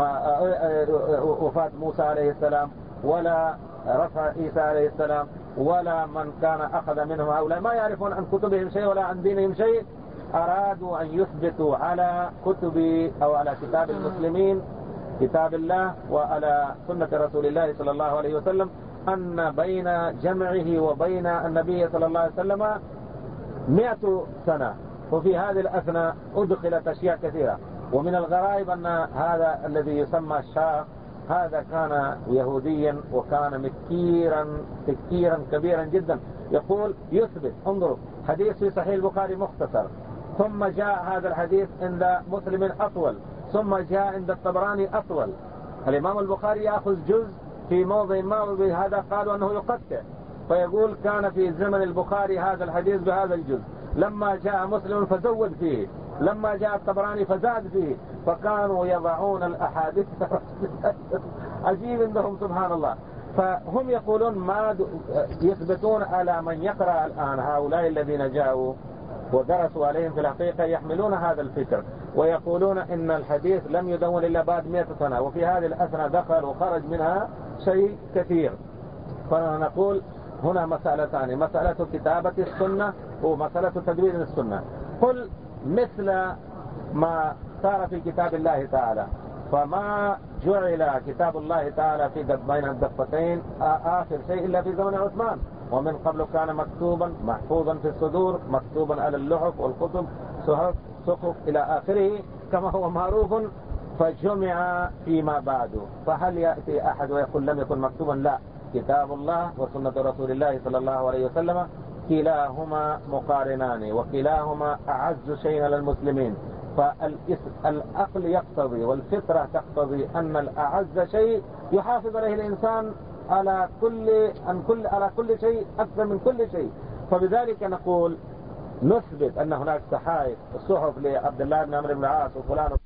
وفاة موسى عليه السلام ولا رفع عيسى عليه السلام ولا من كان أخذ منهم، هؤلاء ما يعرفون عن كتبهم شيء ولا عن دينهم شيء، أرادوا أن يثبتوا على كتب أو على كتاب المسلمين كتاب الله وعلى سنة رسول الله صلى الله عليه وسلم أن بين جمعه وبين النبي صلى الله عليه وسلم 100 سنة، وفي هذه الأثناء أدخلت أشياء كثيرة. ومن الغرائب أن هذا الذي يسمى الشاه هذا كان يهوديا وكان مكيرا كبيرا جدا، يقول يثبت، انظروا حديث في صحيح البخاري مختصر، ثم جاء هذا الحديث عند مسلم أطول، ثم جاء عند الطبراني أطول. الإمام البخاري يأخذ جزء في موضع ما، بهذا قالوا أنه يقطع، فيقول كان في زمن البخاري هذا الحديث بهذا الجزء، لما جاء مسلم فزود فيه، لما جاء الطبراني فزاد فيه، فكانوا يضعون الأحاديث عجيب عندهم سبحان الله. فهم يقولون ما يثبتون على من يقرأ الآن هؤلاء الذين جاءوا ودرسوا عليهم في الحقيقة يحملون هذا الفكر ويقولون إن الحديث لم يدون إلا بعد 100 سنة، وفي هذه الأثناء دخل وخرج منها شيء كثير. فنقول هنا مسألتان، مسألة كتابة السنة ومسألة تدوين السنة. قل مثل ما صار في كتاب الله تعالى، فما جعل كتاب الله تعالى في بين الدفتين آخر شيء إلا في زمن عثمان، ومن قبل كان مكتوبا محفوظا في الصدور، مكتوبا على اللحف والكتب سقف إلى آخره كما هو معروف، فجمع فيما بعده. فهل يأتي أحد ويقول لم يكن مكتوبا؟ لا، كتاب الله وسنة رسول الله صلى الله عليه وسلم كلاهما مقارنان وكلاهما أعز شيء للمسلمين. فالعقل يقتضي والفطرة تقتضي أن الأعز شيء يحافظ عليه الإنسان على كل شيء أكثر من كل شيء. فبذلك نقول نثبت أن هناك صحف لعبد الله بن عمرو بن العاص وفلان